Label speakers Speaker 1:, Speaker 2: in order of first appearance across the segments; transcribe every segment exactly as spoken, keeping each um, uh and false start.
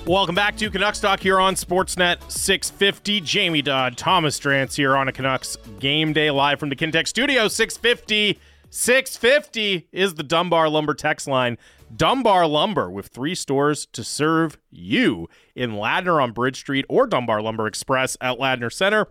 Speaker 1: Welcome back to Canucks Talk here on Sportsnet six fifty. Jamie Dodd, Thomas Drance here on a Canucks game day live from the Kintec Studio. six fifty. six fifty is the Dunbar Lumber text line. Dunbar Lumber with three stores to serve you in Ladner on Bridge Street or Dunbar Lumber Express at Ladner Center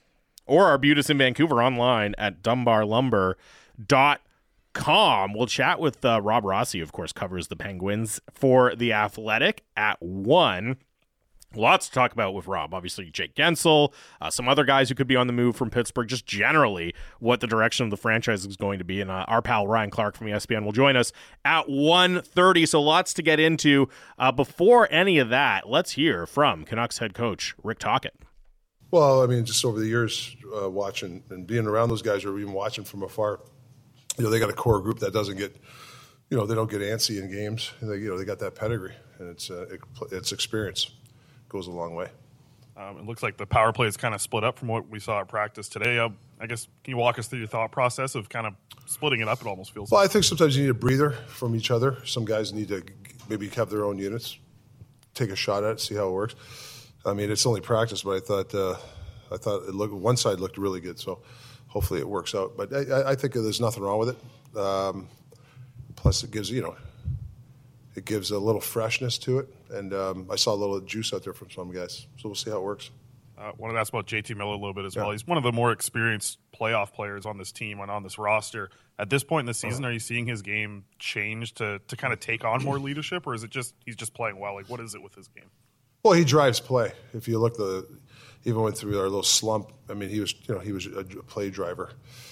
Speaker 1: or Arbutus in Vancouver online at dunbar lumber dot com. We'll chat with uh, Rob Rossi, of course, covers the Penguins for The Athletic at one. Lots to talk about with Rob. Obviously, Jake Gensel, uh, some other guys who could be on the move from Pittsburgh, just generally what the direction of the franchise is going to be. And uh, our pal Ryan Clark from E S P N will join us at one thirty. So lots to get into. Uh, before any of that, let's hear from Canucks head coach Rick Tocchet.
Speaker 2: Well, I mean, just over the years, uh, watching and being around those guys or even watching from afar, you know, they got a core group that doesn't get, you know, they don't get antsy in games. They, you know, they got that pedigree, and it's uh, it, it's experience. Goes a long way.
Speaker 3: Um, it looks like the power play is kind of split up from what we saw at practice today. Uh, I guess, can you walk us through your thought process of kind of splitting it up? It almost feels
Speaker 2: well,
Speaker 3: like.
Speaker 2: I think sometimes you need a breather from each other. Some guys need to maybe have their own units, take a shot at it, see how it works. I mean, it's only practice, but I thought uh, I thought it looked, one side looked really good, so hopefully it works out. But I, I think there's nothing wrong with it. Um, plus, it gives, you know, it gives a little freshness to it. And um, I saw a little juice out there from some guys. So we'll see how it works.
Speaker 3: I uh, want to ask about J T Miller a little bit as
Speaker 2: yeah.
Speaker 3: well. He's one of the more experienced playoff players on this team and on this roster. At this point in the season, uh-huh. are you seeing his game change to, to kind of take on more leadership, or is it just he's just playing well? Like, what is it with his game?
Speaker 2: Well, he drives play. If you look, the even went through our little slump. I mean, he was you know he was a play driver.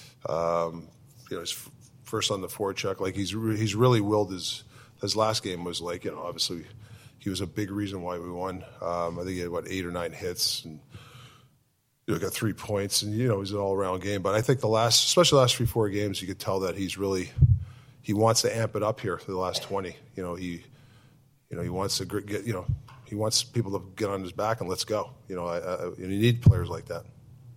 Speaker 2: Um, you know, he's f- first on the forecheck. Like he's re- he's really willed his his last game was like you know obviously. He was a big reason why we won. Um, I think he had, what, eight or nine hits and you know, got three points. And, you know, it was an all-around game. But I think the last, especially the last three, four games, you could tell that he's really – he wants to amp it up here for the last twenty. You know, he you know, he wants to get – you know, he wants people to get on his back and let's go. You know, I, I, and you need players like that.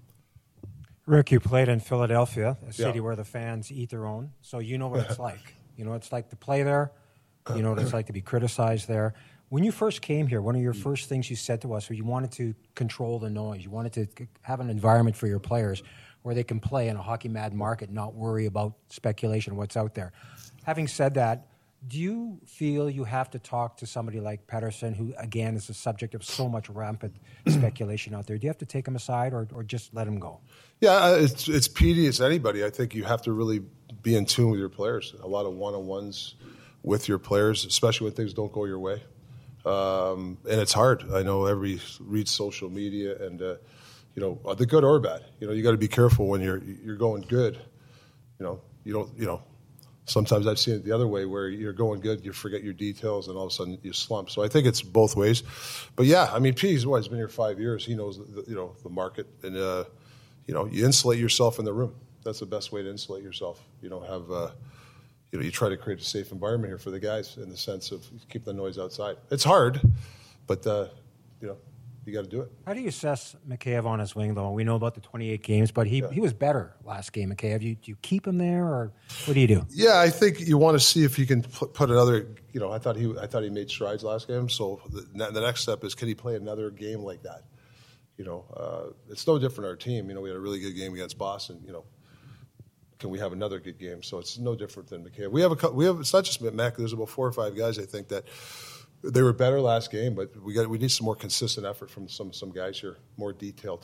Speaker 4: Rick, you played in Philadelphia, a city
Speaker 2: yeah.
Speaker 4: where the fans eat their own. So you know what it's like. You know what it's like to play there. You know what it's like to be criticized there. When you first came here, one of your first things you said to us was you wanted to control the noise. You wanted to have an environment for your players where they can play in a hockey mad market, not worry about speculation, what's out there. Having said that, do you feel you have to talk to somebody like Pettersson, who, again, is the subject of so much rampant speculation out there? Do you have to take him aside or, or just let him go?
Speaker 2: Yeah, it's, it's Petey, it's anybody. I think you have to really be in tune with your players. A lot of one-on-ones with your players, especially when things don't go your way. Um, and it's hard. I know everybody reads social media, and uh, you know the good or bad. You know you got to be careful when you're you're going good. You know you don't. You know sometimes I've seen it the other way where you're going good, you forget your details, and all of a sudden you slump. So I think it's both ways. But yeah, I mean, P's what he's been here five years. He knows the, you know the market, and uh, you know you insulate yourself in the room. That's the best way to insulate yourself. You don't have. Uh, You know, you try to create a safe environment here for the guys in the sense of keep the noise outside. It's hard, but uh, you know, you got to do it.
Speaker 4: How do you assess Mikheyev on his wing, though? We know about the twenty-eight games, but he,
Speaker 2: yeah.
Speaker 4: he was better last game. Mikheyev, you do you keep him there, or what do you do?
Speaker 2: Yeah, I think you want to see if you can put another. You know, I thought he I thought he made strides last game. So the, the next step is can he play another game like that? You know, uh, it's no different our team. You know, we had a really good game against Boston. You know. Can we have another good game? So it's no different than Mikheyev. We have a we have it's not just Mac. There's about four or five guys I think that they were better last game, but we got we need some more consistent effort from some some guys here, more detailed.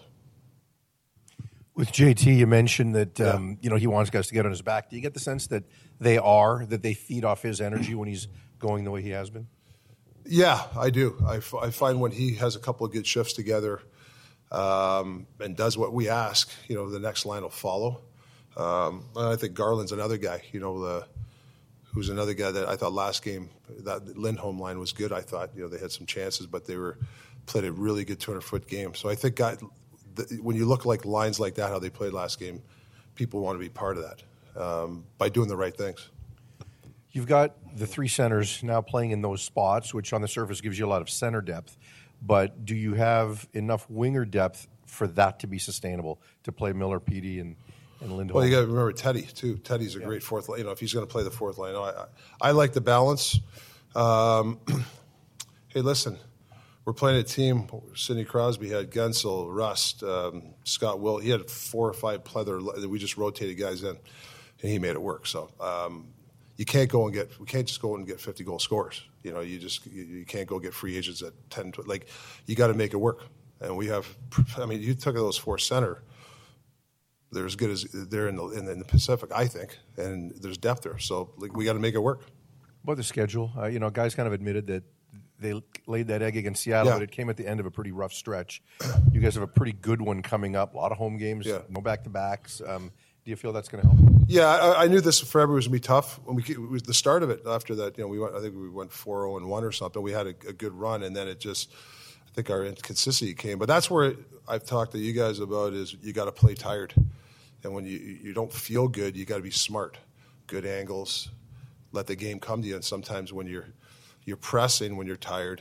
Speaker 5: With J T, you mentioned that
Speaker 2: yeah.
Speaker 5: um, you know he wants guys to get on his back. Do you get the sense that they are that they feed off his energy when he's going the way he has been?
Speaker 2: Yeah, I do. I, f- I find when he has a couple of good shifts together um, and does what we ask, you know, the next line will follow. Um, I think Garland's another guy, you know, the, who's another guy that I thought last game, that Lindholm line was good. I thought, you know, they had some chances, but they were played a really good two hundred foot game. So I think guy, the, when you look like lines like that, how they played last game, people want to be part of that um, by doing the right things.
Speaker 5: You've got the three centers now playing in those spots, which on the surface gives you a lot of center depth. But do you have enough winger depth for that to be sustainable, to play Miller, Petey, and And Lindholm.
Speaker 2: Well, you got to remember Teddy too. Teddy's a yeah. great fourth line. You know, if he's going to play the fourth line, I, I, I like the balance. Um, hey, listen, we're playing a team. Sidney Crosby had Gensel, Rust, um, Scott Will. He had four or five pleather. We just rotated guys in, and he made it work. So um, you can't go and get. We can't just go and get fifty goal scorers. You know, you just you, you can't go get free agents at ten. Like you got to make it work. And we have. I mean, you took those four center. They're as good as they're in the in, in the Pacific, I think, and there's depth there. So like, we got to make it work.
Speaker 5: About the schedule, uh, you know, guys kind of admitted that they laid that egg against Seattle,
Speaker 2: Yeah.
Speaker 5: but it came at the end of a pretty rough stretch. You guys have a pretty good one coming up. A lot of home games,
Speaker 2: Yeah.
Speaker 5: no back-to-backs. Um, do you feel that's going to help?
Speaker 2: Yeah, I, I knew this for February was going to be tough. When we it was the start of it, after that, you know, we went. I think we went four oh and one or something. We had a, a good run, and then it just, I think our inconsistency came. But that's where I've talked to you guys about is you got to play tired, and when you you don't feel good, you got to be smart, good angles, let the game come to you. And sometimes when you're you're pressing, when you're tired,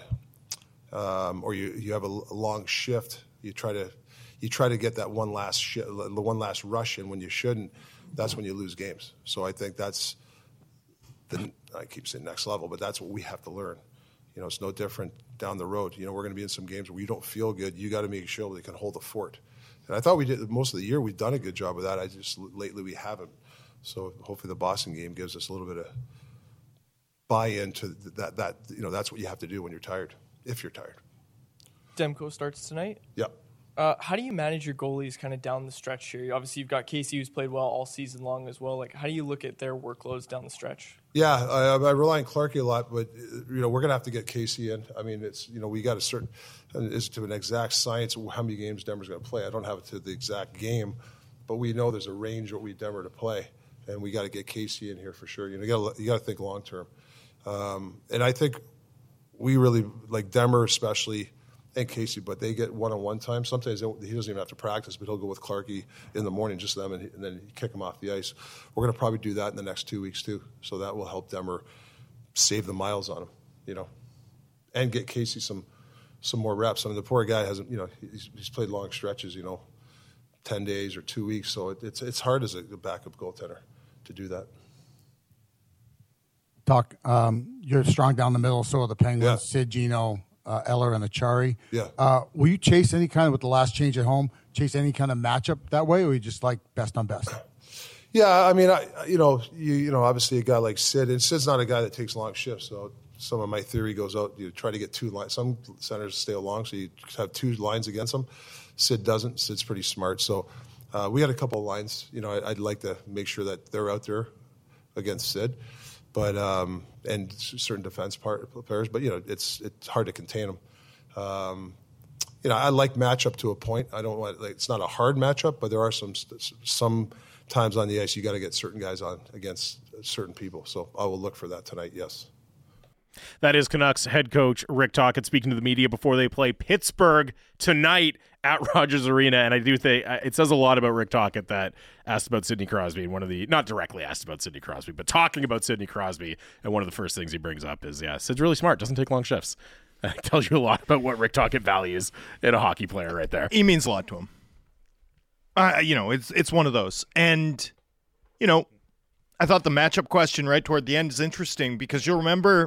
Speaker 2: um, or you you have a, a long shift, you try to. You try to get that one last sh- the one last rush in when you shouldn't. That's when you lose games. So I think that's the I keep saying next level, but that's what we have to learn. You know, it's no different down the road. You know, we're going to be in some games where you don't feel good. You got to make sure they can hold the fort. And I thought we did most of the year. We've done a good job of that. I just lately we haven't. So hopefully the Boston game gives us a little bit of buy-in to that. That you know, that's what you have to do when you're tired. If you're tired.
Speaker 6: Demko starts tonight.
Speaker 2: Yep.
Speaker 6: Uh, how do you manage your goalies kind of down the stretch here? Obviously, you've got Casey, who's played well all season long as well. Like, how do you look at their workloads down the stretch?
Speaker 2: Yeah, I, I rely on Clarkie a lot, but you know we're going to have to get Casey in. I mean, it's you know we got a certain is to an exact science how many games Denver's going to play. I don't have it to the exact game, but we know there's a range what we need Denver to play, and we got to get Casey in here for sure. You know, you got you got to think long term, um, and I think we really like Denver especially. And Casey, but they get one-on-one time. Sometimes he doesn't even have to practice, but he'll go with Clarkie in the morning, just them, and, he, and then you kick him off the ice. We're going to probably do that in the next two weeks too, so that will help Denver save the miles on him, you know, and get Casey some some more reps. I mean, the poor guy hasn't, you know, he's, he's played long stretches, you know, ten days or two weeks, so it, it's it's hard as a backup goaltender to do that.
Speaker 7: Doc, um, you're strong down the middle, so are the Penguins,
Speaker 2: Yeah.
Speaker 7: Sid, Gino, Uh, Eller and Achari.
Speaker 2: Yeah.
Speaker 7: Uh, will you chase any kind of, with the last change at home, chase any kind of matchup that way, or you just like best on best?
Speaker 2: Yeah, I mean, I you know, you, you know, obviously a guy like Sid, and Sid's not a guy that takes long shifts, so some of my theory goes out, you try to get two lines. Some centers stay long, so you have two lines against them. Sid doesn't. Sid's pretty smart. So uh, we had a couple of lines. You know, I, I'd like to make sure that they're out there against Sid. But um, and certain defense part, players, but you know it's it's hard to contain them. Um, you know I like matchup to a point. I don't want like, it's not a hard matchup, but there are some some times on the ice you got to get certain guys on against certain people. So I will look for that tonight. Yes.
Speaker 1: That is Canucks head coach Rick Tocchet speaking to the media before they play Pittsburgh tonight at Rogers Arena. And I do think it says a lot about Rick Tocchet that asked about Sidney Crosby, and one of the, not directly asked about Sidney Crosby, but talking about Sidney Crosby. And one of the first things he brings up is, yeah, Sid's really smart, doesn't take long shifts. That tells you a lot about what Rick Tocchet values in a hockey player right there.
Speaker 8: He means a lot to him. Uh, you know, it's it's one of those. And, you know, I thought the matchup question right toward the end is interesting because you'll remember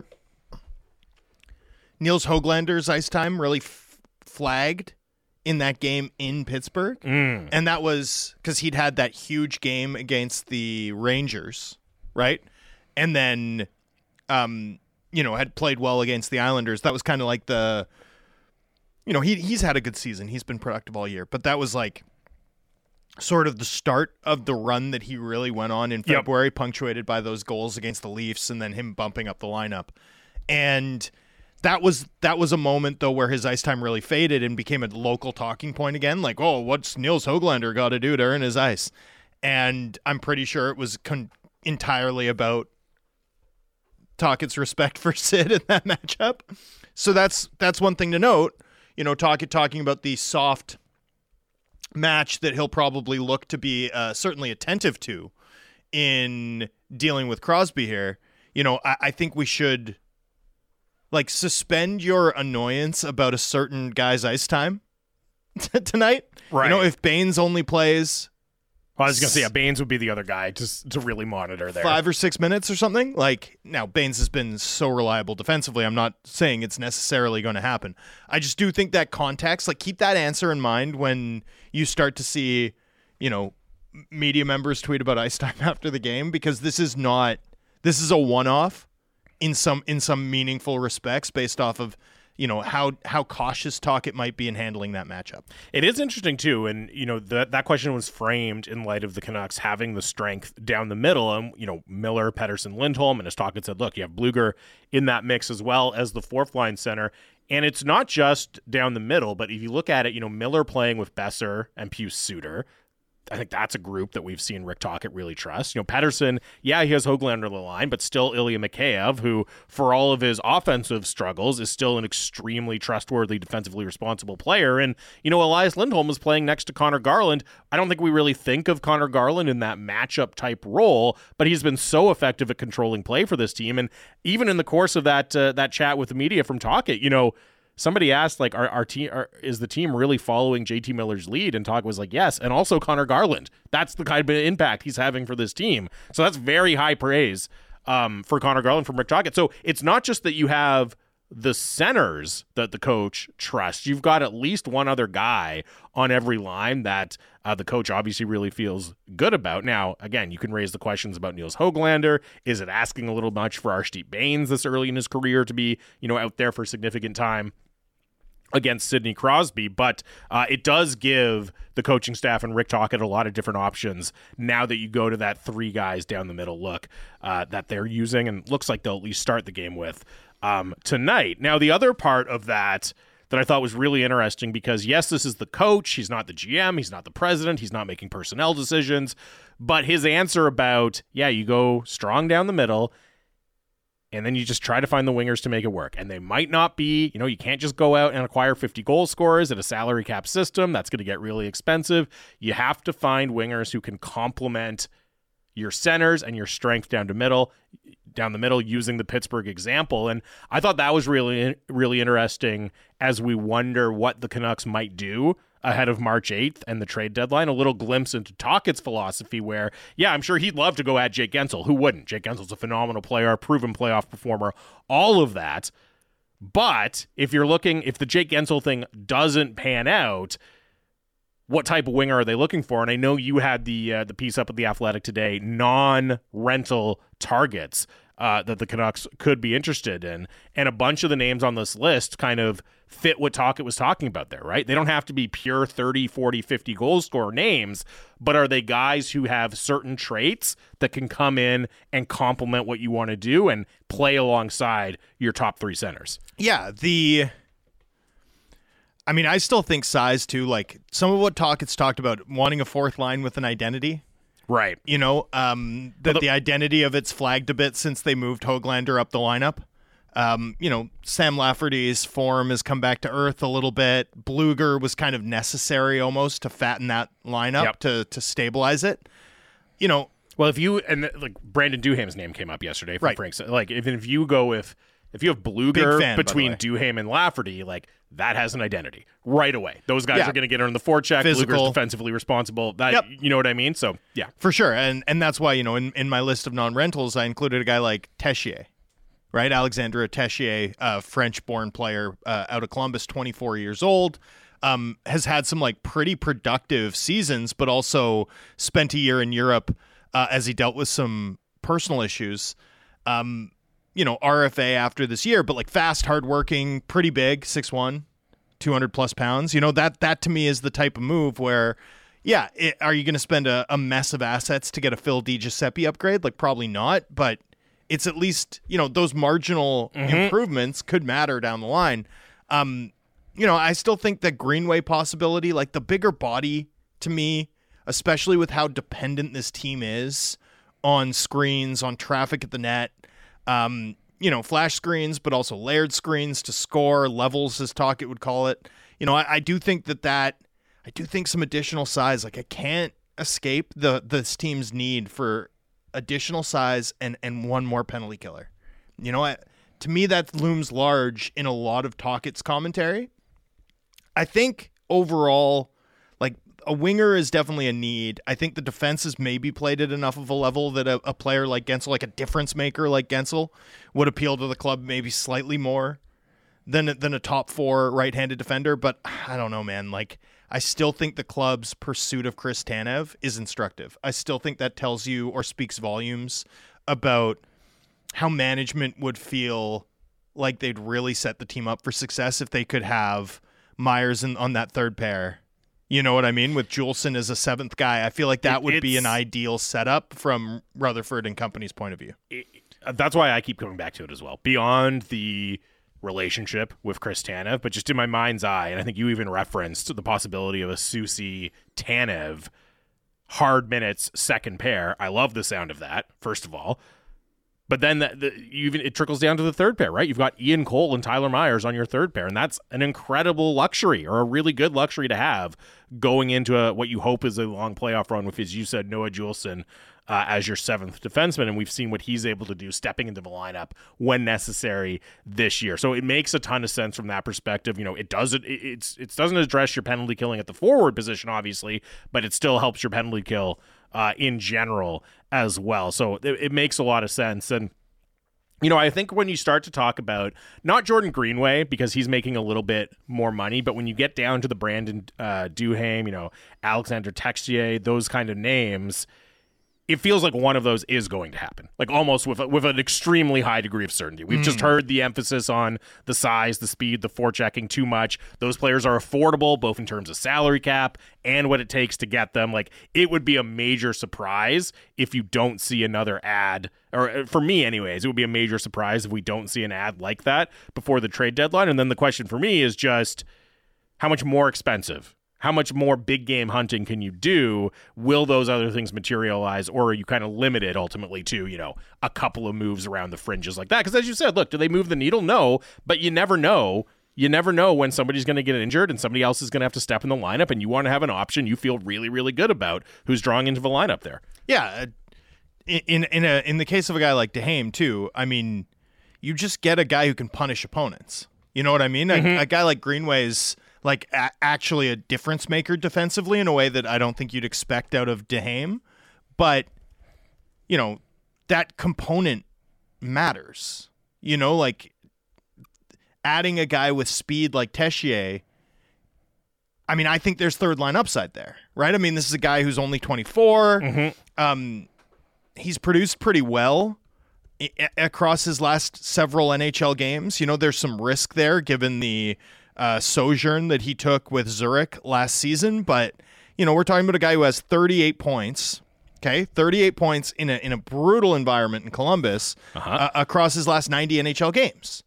Speaker 8: Niels Höglander's ice time really f- flagged in that game in Pittsburgh.
Speaker 1: Mm.
Speaker 8: And that was because he'd had that huge game against the Rangers, right? And then, um, you know, had played well against the Islanders. That was kind of like the, you know, he he's had a good season. He's been productive all year. But that was like sort of the start of the run that he really went on in February, yep. punctuated by those goals against the Leafs and then him bumping up the lineup. And That was that was a moment, though, where his ice time really faded and became a local talking point again. Like, oh, what's Niels Höglander got to do to earn his ice? And I'm pretty sure it was con- entirely about Tocchet's respect for Sid in that matchup. So that's that's one thing to note. You know, Tocchet talking about the soft match that he'll probably look to be uh, certainly attentive to in dealing with Crosby here. You know, I, I think we should... Like, suspend your annoyance about a certain guy's ice time t- tonight.
Speaker 1: Right.
Speaker 8: You know, if Baines only plays
Speaker 1: Well, I was going to say, yeah, Baines would be the other guy to, to really monitor there.
Speaker 8: Five or six minutes or something. Like, now, Baines has been so reliable defensively. I'm not saying it's necessarily going to happen. I just do think that context, like, keep that answer in mind when you start to see, you know, media members tweet about ice time after the game, because this is not, this is a one-off in some in some meaningful respects based off of, you know, how how cautious Tocchet might be in handling that matchup.
Speaker 1: It is interesting too, and you know that that question was framed in light of the Canucks having the strength down the middle, and you know Miller, Pettersson, Lindholm, and as Tocchet said, look, you have Bluger in that mix as well as the fourth line center, and it's not just down the middle, but if you look at it, you know Miller playing with Besser and Pius Suter. I think that's a group that we've seen Rick Tocchet really trust. You know, Pettersson, yeah, he has Höglander on the line, but still Ilya Mikheyev, who, for all of his offensive struggles, is still an extremely trustworthy, defensively responsible player. And, you know, Elias Lindholm is playing next to Connor Garland. I don't think we really think of Connor Garland in that matchup type role, but he's been so effective at controlling play for this team. And even in the course of that uh, that chat with the media from Tocchet, you know, somebody asked, like, our, our team, are, is the team really following J T Miller's lead? And Tocchet was like, yes, and also Connor Garland. That's the kind of impact he's having for this team. So that's very high praise um, for Connor Garland from Rick Tocchet. So it's not just that you have the centers that the coach trusts. You've got at least one other guy on every line that uh, the coach obviously really feels good about. Now, again, you can raise the questions about Niels Höglander. Is it asking a little much for Arshdeep Baines this early in his career to be, you know, out there for a significant time against Sidney Crosby? But uh, it does give the coaching staff and Rick Tocchet a lot of different options now that you go to that three guys down the middle look uh, that they're using, and looks like they'll at least start the game with um, tonight. Now, the other part of that that I thought was really interesting, because yes, this is the coach, he's not the G M, he's not the president, he's not making personnel decisions, but his answer about, yeah, you go strong down the middle, and then you just try to find the wingers to make it work. And they might not be, you know, you can't just go out and acquire fifty goal scorers at a salary cap system. That's going to get really expensive. You have to find wingers who can complement your centers and your strength down to middle, down the middle, using the Pittsburgh example. And I thought that was really, really interesting as we wonder what the Canucks might do ahead of March eighth and the trade deadline. A little glimpse into Tocchet's philosophy where, yeah, I'm sure he'd love to go at Jake Guentzel. Who wouldn't? Jake Gensel's a phenomenal player, a proven playoff performer, all of that. But if you're looking, if the Jake Guentzel thing doesn't pan out, what type of winger are they looking for? And I know you had the uh, the piece up at The Athletic today, non-rental targets uh, that the Canucks could be interested in. And a bunch of the names on this list kind of fit what Tocchet was talking about there, right? They don't have to be pure thirty, forty, fifty goal scorer names, but are they guys who have certain traits that can come in and complement what you want to do and play alongside your top three centers?
Speaker 8: Yeah, the... I mean, I still think size, too. Like, some of what Tocchet's talked about, wanting a fourth line with an identity.
Speaker 1: Right.
Speaker 8: You know, um, that the, the identity of it's flagged a bit since they moved Höglander up the lineup. Um, you know, Sam Lafferty's form has come back to earth a little bit. Bluger was kind of necessary almost to fatten that lineup, yep. to to stabilize it. You know,
Speaker 1: well, if you and like Brandon Duhaim's name came up yesterday from
Speaker 8: right.
Speaker 1: Frank's, like if if you go with if you have Bluger fan, between Duhaim and Lafferty, like that has an identity right away. Those guys yeah. are going to get on the forecheck. Bluger's defensively responsible. That yep. you know what I mean? So yeah,
Speaker 8: for sure. And and that's why, you know, in, in my list of non-rentals, I included a guy like Tessier. Right, Alexandre Tessier, a French-born player uh, out of Columbus, twenty-four years old, um, has had some like pretty productive seasons, but also spent a year in Europe uh, as he dealt with some personal issues. Um, you know, R F A after this year, but like fast, hardworking, pretty big, six one, two hundred plus pounds. You know, that that to me is the type of move where, yeah, it, are you going to spend a, a mess of assets to get a Phil DiGiuseppe upgrade? Like probably not, but it's at least, you know, those marginal mm-hmm. improvements could matter down the line. Um, you know, I still think that Greenway possibility, like the bigger body to me, especially with how dependent this team is on screens, on traffic at the net, um, you know, flash screens, but also layered screens to score, levels as Tocchet would call it. You know, I, I do think that that, I do think some additional size, like I can't escape the this team's need for additional size and and one more penalty killer. You know, I, to me that looms large in a lot of Tocchet's commentary. I think overall, like a winger is definitely a need. I think the defense is maybe played at enough of a level that a, a player like Gensel, like a difference maker like Gensel, would appeal to the club maybe slightly more than than a top four right-handed defender. But I don't know, man. Like, I still think the club's pursuit of Chris Tanev is instructive. I still think that tells you or speaks volumes about how management would feel like they'd really set the team up for success if they could have Myers in, on that third pair. You know what I mean? With Juleson as a seventh guy, I feel like that
Speaker 1: it,
Speaker 8: would be an ideal setup from Rutherford and company's point of view.
Speaker 1: It, that's why I keep coming back to it as well. Beyond the relationship with Chris Tanev, but just in my mind's eye, and I think you even referenced the possibility of a Soucy Tanev hard minutes second pair. I love the sound of that, first of all. But then the, the, you even it trickles down to the third pair, right? You've got Ian Cole and Tyler Myers on your third pair, and that's an incredible luxury, or a really good luxury to have going into a, what you hope is a long playoff run with, as you said, Noah Juleson uh, as your seventh defenseman, and we've seen what he's able to do stepping into the lineup when necessary this year. So it makes a ton of sense from that perspective. You know, it doesn't it, it's it doesn't address your penalty killing at the forward position, obviously, but it still helps your penalty kill uh, in general as well. So it, it makes a lot of sense. And you know, I think when you start to talk about not Jordan Greenway because he's making a little bit more money, but when you get down to the Brandon uh, Duhaime, you know, Alexander Texier, those kind of names, it feels like one of those is going to happen, like almost with a, with an extremely high degree of certainty. We've mm. just heard the emphasis on the size, the speed, the forechecking too much. Those players are affordable, both in terms of salary cap and what it takes to get them. Like, it would be a major surprise if you don't see another ad, or for me anyways, it would be a major surprise if we don't see an ad like that before the trade deadline. And then the question for me is just, how much more expensive? How much more big game hunting can you do? Will those other things materialize, or are you kind of limited ultimately to, you know, a couple of moves around the fringes like that? Because as you said, look, do they move the needle? No, but you never know. You never know when somebody's going to get injured and somebody else is going to have to step in the lineup, and you want to have an option you feel really, really good about who's drawing into the lineup there.
Speaker 8: Yeah, in in a in the case of a guy like Duhaime too, I mean, you just get a guy who can punish opponents. You know what I mean? Mm-hmm. A, a guy like Greenway's like a- actually a difference maker defensively in a way that I don't think you'd expect out of Duhaime. But, you know, that component matters. You know, like adding a guy with speed like Texier, I mean, I think there's third line upside there, right? I mean, this is a guy who's only twenty-four. Mm-hmm. Um, he's produced pretty well I- across his last several N H L games. You know, there's some risk there given the Uh, sojourn that he took with Zurich last season, but you know, we're talking about a guy who has thirty-eight points. Okay, thirty-eight points in a in a brutal environment in Columbus uh-huh. uh, across his last ninety N H L games,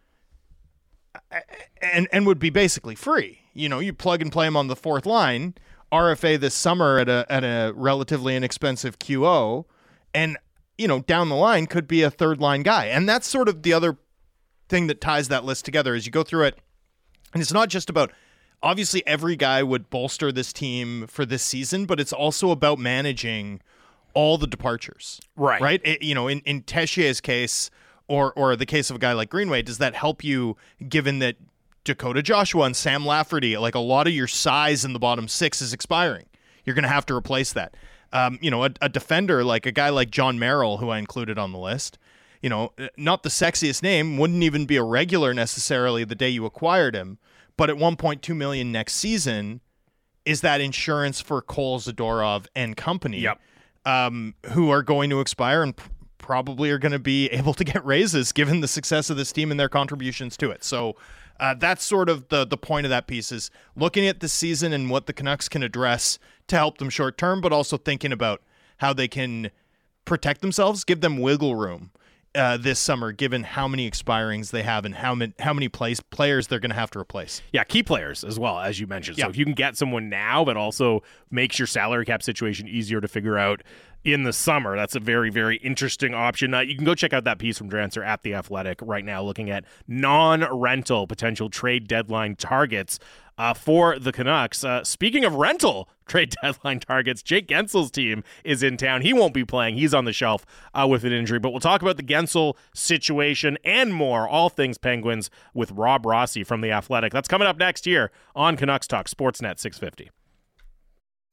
Speaker 8: and and would be basically free. You know, you plug and play him on the fourth line, R F A this summer at a at a relatively inexpensive Q O, and you know, down the line could be a third line guy. And that's sort of the other thing that ties that list together as you go through it. And it's not just about, obviously every guy would bolster this team for this season, but it's also about managing all the departures.
Speaker 1: Right.
Speaker 8: Right? It, you know, in, in Teixeira's case, or or the case of a guy like Greenway, does that help you given that Dakota Joshua and Sam Lafferty, like a lot of your size in the bottom six is expiring? You're going to have to replace that. Um, you know, a, a defender like a guy like John Merrill, who I included on the list, you know, not the sexiest name, wouldn't even be a regular necessarily the day you acquired him, but at one point two million dollars next season is that insurance for Cole Zadorov and company,
Speaker 1: yep.
Speaker 8: um, who are going to expire and pr- probably are going to be able to get raises given the success of this team and their contributions to it. So uh, that's sort of the the point of that piece, is looking at the season and what the Canucks can address to help them short term, but also thinking about how they can protect themselves, give them wiggle room Uh, this summer, given how many expirings they have and how many how many place, players they're going to have to replace.
Speaker 1: Yeah, key players as well, as you mentioned.
Speaker 8: Yeah.
Speaker 1: So if you can get someone now that also makes your salary cap situation easier to figure out in the summer, that's a very, very interesting option. Uh, you can go check out that piece from Drancer at The Athletic right now, looking at non-rental potential trade deadline targets uh, for the Canucks. Uh, speaking of rental trade deadline targets, Jake Gensel's team is in town. He won't be playing. He's on the shelf uh, with an injury. But we'll talk about the Guentzel situation and more, all things Penguins, with Rob Rossi from The Athletic. That's coming up next year on Canucks Talk, Sportsnet six fifty.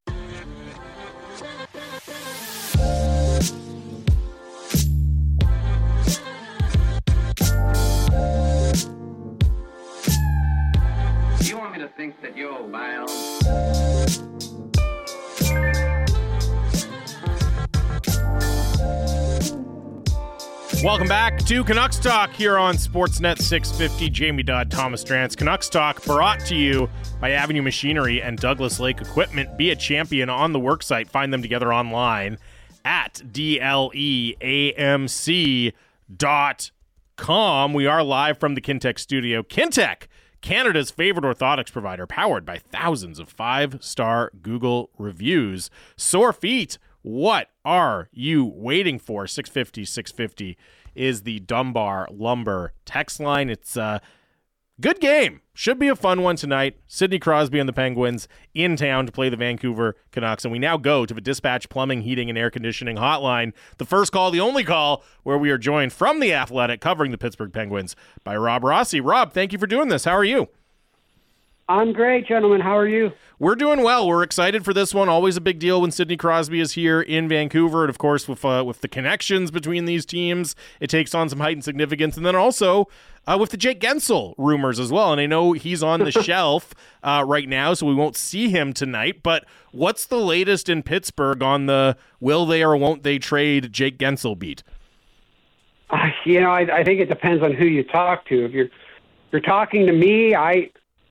Speaker 1: Welcome back to Canucks Talk here on Sportsnet six fifty. Jamie Dodd, Thomas Drance. Canucks Talk brought to you by Avenue Machinery and Douglas Lake Equipment. Be a champion on the worksite. Find them together online at D L E A M C dot com. We are live from the Kintec studio. Kintec, Canada's favorite orthotics provider, powered by thousands of five-star Google reviews. Sore feet, what are you waiting for? six fifty, six fifty is the Dunbar Lumber text line. It's a good game. Should be a fun one tonight. Sidney Crosby and the Penguins in town to play the Vancouver Canucks. And we now go to the Dispatch Plumbing, Heating, and Air Conditioning hotline. The first call, the only call, where we are joined from The Athletic, covering the Pittsburgh Penguins, by Rob Rossi. Rob, thank you for doing this. How are you?
Speaker 9: I'm great, gentlemen. How are you?
Speaker 1: We're doing well. We're excited for this one. Always a big deal when Sidney Crosby is here in Vancouver. And, of course, with uh, with the connections between these teams, it takes on some heightened significance. And then also uh, with the Jake Guentzel rumors as well. And I know he's on the shelf uh, right now, so we won't see him tonight. But what's the latest in Pittsburgh on the will they or won't they trade Jake Guentzel beat?
Speaker 9: Uh, you know, I, I think it depends on who you talk to. If you're you're talking to me, I...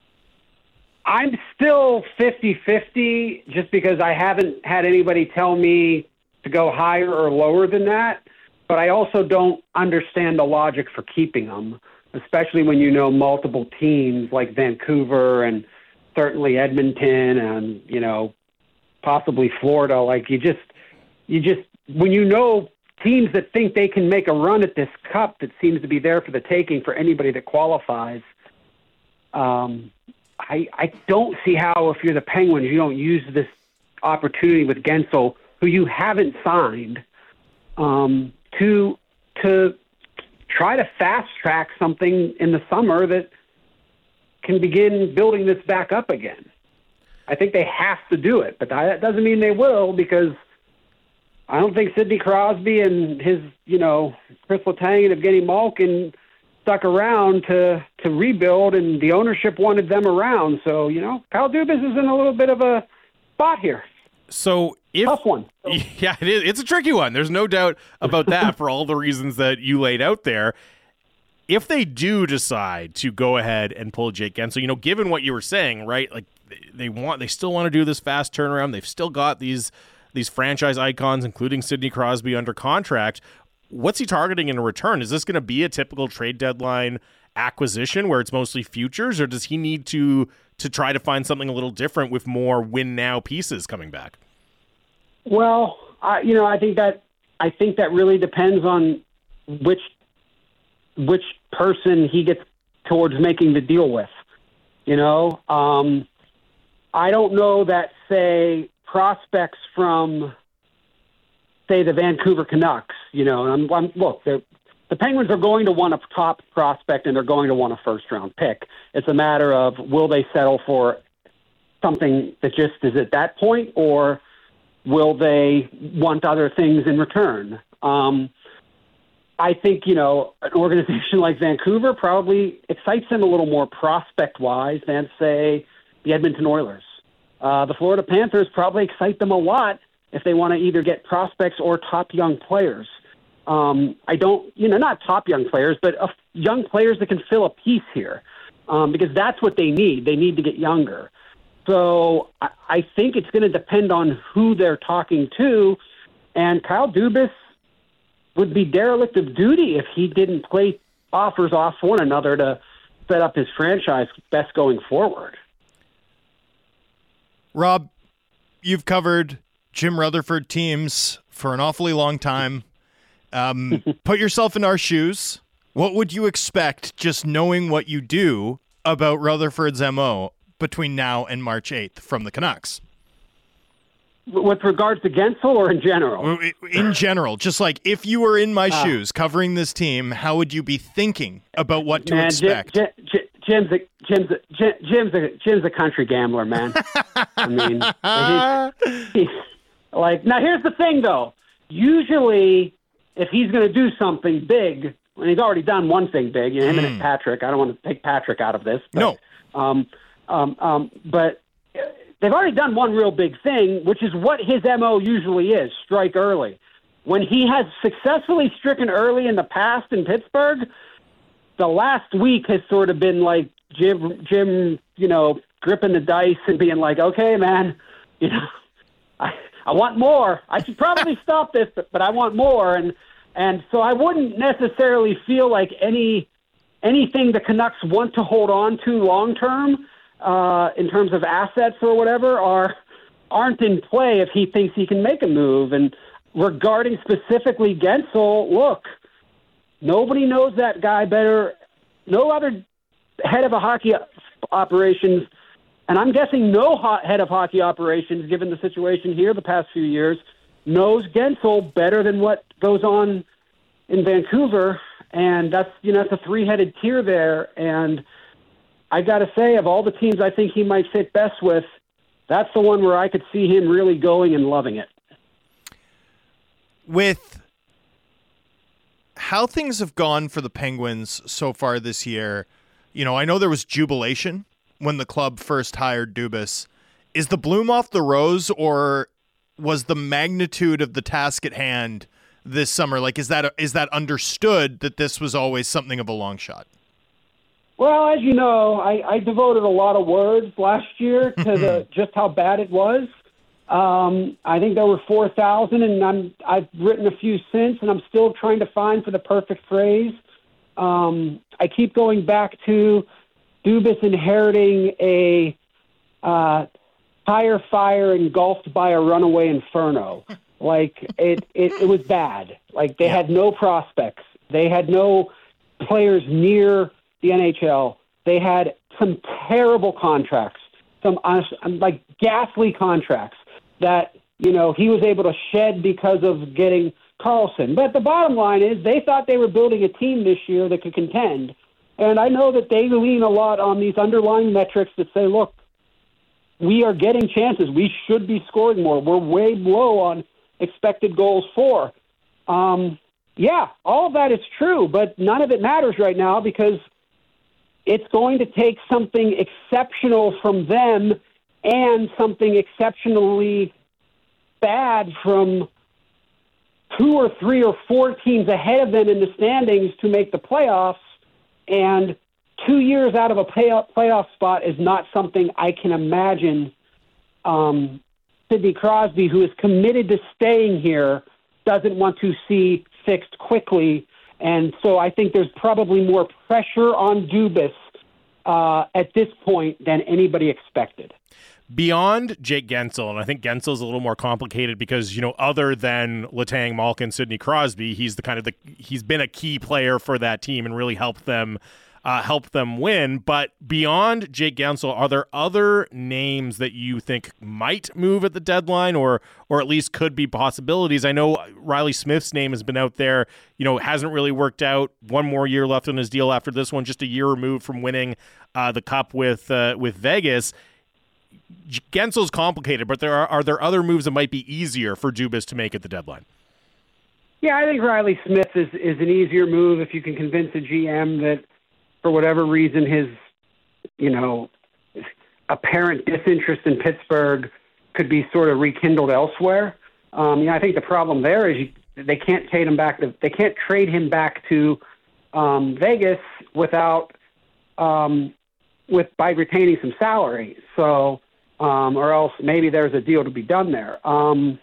Speaker 9: I'm still fifty-fifty just because I haven't had anybody tell me to go higher or lower than that. But I also don't understand the logic for keeping them, especially when you know multiple teams like Vancouver and certainly Edmonton and, you know, possibly Florida. Like you just, you just, when you know teams that think they can make a run at this cup that seems to be there for the taking for anybody that qualifies, um, I, I don't see how, if you're the Penguins, you don't use this opportunity with Guentzel, who you haven't signed, um, to to try to fast track something in the summer that can begin building this back up again. I think they have to do it, but that doesn't mean they will, because I don't think Sidney Crosby and his, you know, Chris Letang and Evgeny Malkin stuck around to, to rebuild, and the ownership wanted them around. So, you know, Kyle Dubas is in a little bit of a spot here.
Speaker 1: So if,
Speaker 9: Tough one.
Speaker 1: Yeah, it is. It's a tricky one. There's no doubt about that for all the reasons that you laid out there. If they do decide to go ahead and pull Jake Guentzel, you know, given what you were saying, right? Like they want, they still want to do this fast turnaround. They've still got these these franchise icons, including Sidney Crosby, under contract. What's he targeting in return? Is this going to be a typical trade deadline acquisition where it's mostly futures, or does he need to to try to find something a little different with more win now pieces coming back?
Speaker 9: Well, I, you know, I think that I think that really depends on which which person he gets towards making the deal with. You know, um, I don't know that, say, prospects from, say, the Vancouver Canucks, you know, and I'm, I'm, look, the Penguins are going to want a top prospect and they're going to want a first-round pick. It's a matter of, will they settle for something that just is at that point, or will they want other things in return? Um, I think, you know, an organization like Vancouver probably excites them a little more prospect-wise than, say, the Edmonton Oilers. Uh, the Florida Panthers probably excite them a lot if they want to either get prospects or top young players. Um, I don't, you know, not top young players, but uh, young players that can fill a piece here, um, because that's what they need. They need to get younger. So I, I think it's going to depend on who they're talking to, and Kyle Dubas would be derelict of duty if he didn't play offers off one another to set up his franchise best going forward.
Speaker 8: Rob, you've covered Jim Rutherford teams for an awfully long time. Um, put yourself in our shoes. What would you expect, just knowing what you do, about Rutherford's M O between now and March eighth from the Canucks?
Speaker 9: With regards to Guentzel, or in general?
Speaker 8: In general, just like if you were in my
Speaker 9: uh,
Speaker 8: shoes covering this team, how would you be thinking about what to
Speaker 9: man,
Speaker 8: expect?
Speaker 9: Jim, Jim, Jim's a Jim's a, Jim's a Jim's a country gambler, man. I mean, he's, he's, like now. Here's the thing, though. Usually, if he's going to do something big, and he's already done one thing big, you know, him mm. and Patrick. I don't want to take Patrick out of this. But,
Speaker 8: no.
Speaker 9: Um, um, um, but they've already done one real big thing, which is what his M O usually is: strike early. when he has successfully stricken early in the past in Pittsburgh, the last week has sort of been like Jim, Jim, you know, gripping the dice and being like, okay, man, you know, I, I want more. I should probably stop this, but, but I want more. And, and so I wouldn't necessarily feel like any anything the Canucks want to hold on to long-term uh, in terms of assets or whatever are, aren't in play if he thinks he can make a move. And regarding specifically Gensel, look, nobody knows that guy better. No other head of a hockey operations, and I'm guessing no hot head of hockey operations, given the situation here the past few years, knows Gensel better than what goes on in Vancouver. And that's, you know, that's a three-headed tier there. And I got to say, of all the teams I think he might fit best with, that's the one where I could see him really going and loving it.
Speaker 8: With how things have gone for the Penguins so far this year, you know, I know there was jubilation when the club first hired Dubas. Is the bloom off the rose, or was the magnitude of the task at hand this summer, like, is that is that understood that this was always something of a long shot?
Speaker 9: Well, as you know, I, I devoted a lot of words last year to the just how bad it was. Um, I think there were four thousand, and I'm, I've written a few since, and I'm still trying to find for the perfect phrase. Um, I keep going back to Dubas inheriting a uh, tire fire engulfed by a runaway inferno. Like, it, it, it was bad. Like, they had no prospects. They had no players near the N H L. They had some terrible contracts, some honest, like ghastly contracts that, you know, he was able to shed because of getting Carlson. But the bottom line is they thought they were building a team this year that could contend. And I know that they lean a lot on these underlying metrics that say, look, we are getting chances. We should be scoring more. We're way low on expected goals for. Um, yeah, all of that is true, but none of it matters right now because it's going to take something exceptional from them and something exceptionally bad from two or three or four teams ahead of them in the standings to make the playoffs. And two years out of a playoff, playoff spot is not something I can imagine um, Sidney Crosby, who is committed to staying here, doesn't want to see fixed quickly. And so I think there's probably more pressure on Dubas uh, at this point than anybody expected.
Speaker 1: Beyond Jake Gensel, and I think Gensel's a little more complicated because, you know, other than Letang, Malkin, Sidney Crosby, he's the kind of the he's been a key player for that team and really helped them uh, help them win. But beyond Jake Gensel, are there other names that you think might move at the deadline, or or at least could be possibilities? I know Riley Smith's name has been out there. You know, hasn't really worked out. One more year left on his deal after this one, just a year removed from winning uh, the Cup with uh, with Vegas. Gensel's complicated, but there are are there other moves that might be easier for Dubas to make at the deadline?
Speaker 9: Yeah, I think Riley Smith is, is an easier move if you can convince a G M that for whatever reason his, you know, apparent disinterest in Pittsburgh could be sort of rekindled elsewhere. Um, you know, I think the problem there is you, they can't trade him back to they can't trade him back to um, Vegas without um, with by retaining some salary. So. Um, or else maybe there's a deal to be done there. Um,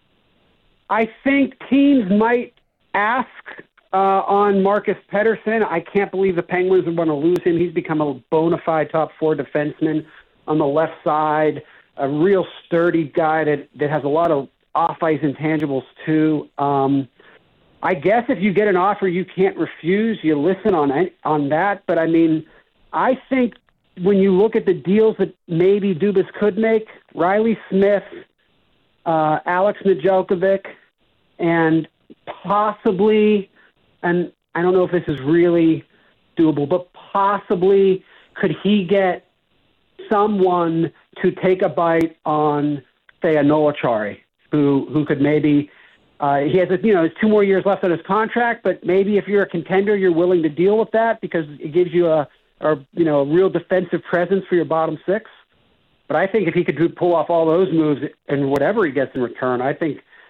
Speaker 9: I think teams might ask uh, on Marcus Pettersson. I can't believe the Penguins would want to lose him. He's become a bona fide top four defenseman on the left side, a real sturdy guy that, that has a lot of off-ice intangibles too. Um, I guess if you get an offer you can't refuse, you listen on on that. But, I mean, I think when you look at the deals that maybe Dubas could make, Riley Smith, uh, Alex Nedeljkovic, and possibly, and I don't know if this is really doable, but possibly could he get someone to take a bite on, say, a Noah Chari, who who could maybe uh, he has a, you know, two more years left on his contract, but maybe if you're a contender, you're willing to deal with that because it gives you a or, you know, a real defensive presence for your bottom six. But I think if he could do, pull off all those moves and whatever he gets in return, I think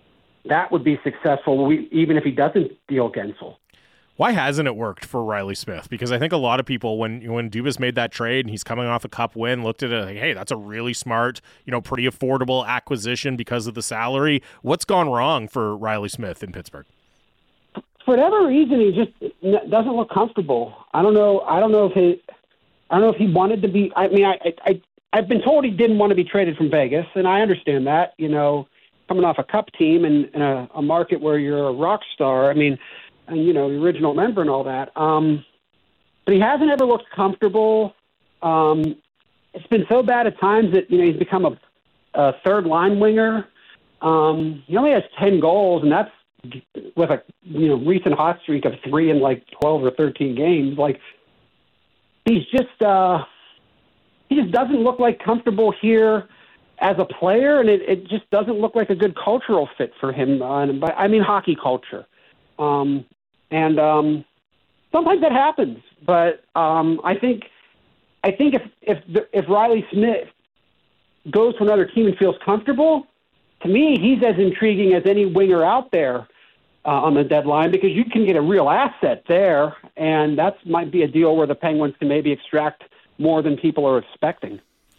Speaker 9: that would be successful, we, even if he doesn't deal Gensel.
Speaker 1: Why hasn't it worked for Riley Smith? Because I think a lot of people, when when Dubas made that trade and he's coming off a cup win, looked at it like, hey, that's a really smart, you know, pretty affordable acquisition because of the salary. What's gone wrong for Riley Smith in Pittsburgh?
Speaker 9: For whatever reason, he just doesn't look comfortable. I don't know. I don't know if he, I don't know if he wanted to be. I mean, I, I, I've been told he didn't want to be traded from Vegas, and I understand that. You know, coming off a cup team and in a, a market where you're a rock star. I mean. And, you know, the original member and all that. Um, but he hasn't ever looked comfortable. Um, it's been so bad at times that, you know, he's become a, a third line winger. Um, he only has ten goals, and that's with a, you know, recent hot streak of three in like twelve or thirteen games. Like, he's just, uh, he just doesn't look like comfortable here as a player, and it, it just doesn't look like a good cultural fit for him. Uh, I mean, hockey culture. Um, and um, sometimes that happens, but um, I think I think if if if Riley Smith goes to another team and feels comfortable, to me he's as intriguing as any winger out there uh, on the deadline, because you can get a real asset there, and that might be a deal where the Penguins can maybe extract more than people are expecting.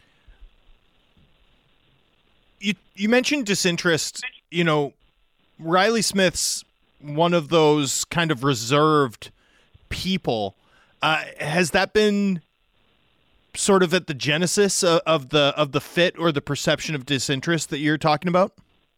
Speaker 8: You you mentioned disinterest. You know, Riley Smith's one of those kind of reserved people. Uh, has that been sort of at the genesis of, of the of the fit or the perception of disinterest that you're talking about?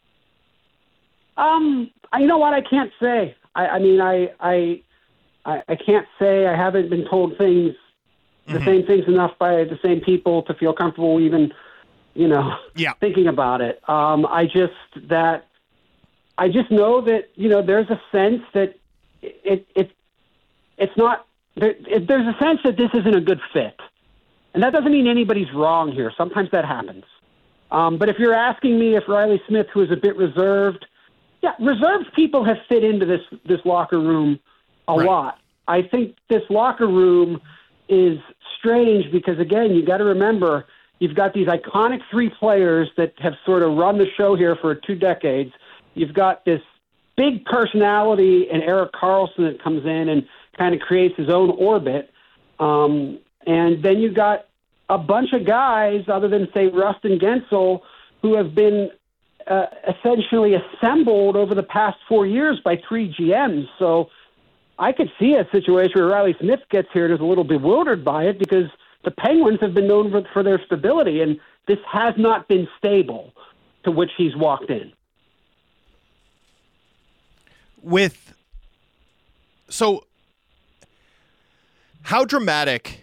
Speaker 9: Um, you know what? I can't say. I, I mean, I, I I I can't say. I haven't been told things, the mm-hmm. same things enough by the same people to feel comfortable even, you know,
Speaker 8: yeah. thinking
Speaker 9: about it. Um, I just that. I just know that, you know, there's a sense that it, it it's not there, it, there's a sense that this isn't a good fit, and that doesn't mean anybody's wrong here. Sometimes that happens, um, but if you're asking me if Riley Smith, who is a bit reserved, yeah, reserved people have fit into this this locker room a right. lot. I think this locker room is strange because, again, you got to remember you've got these iconic three players that have sort of run the show here for two decades. You've got this big personality in Erik Karlsson that comes in and kind of creates his own orbit. Um, and then you've got a bunch of guys, other than, say, Rustin Gensel, who have been uh, essentially assembled over the past four years by three G Ms. So I could see a situation where Riley Smith gets here and is a little bewildered by it, because the Penguins have been known for, for their stability, and this has not been stable to which he's walked in.
Speaker 8: With so how dramatic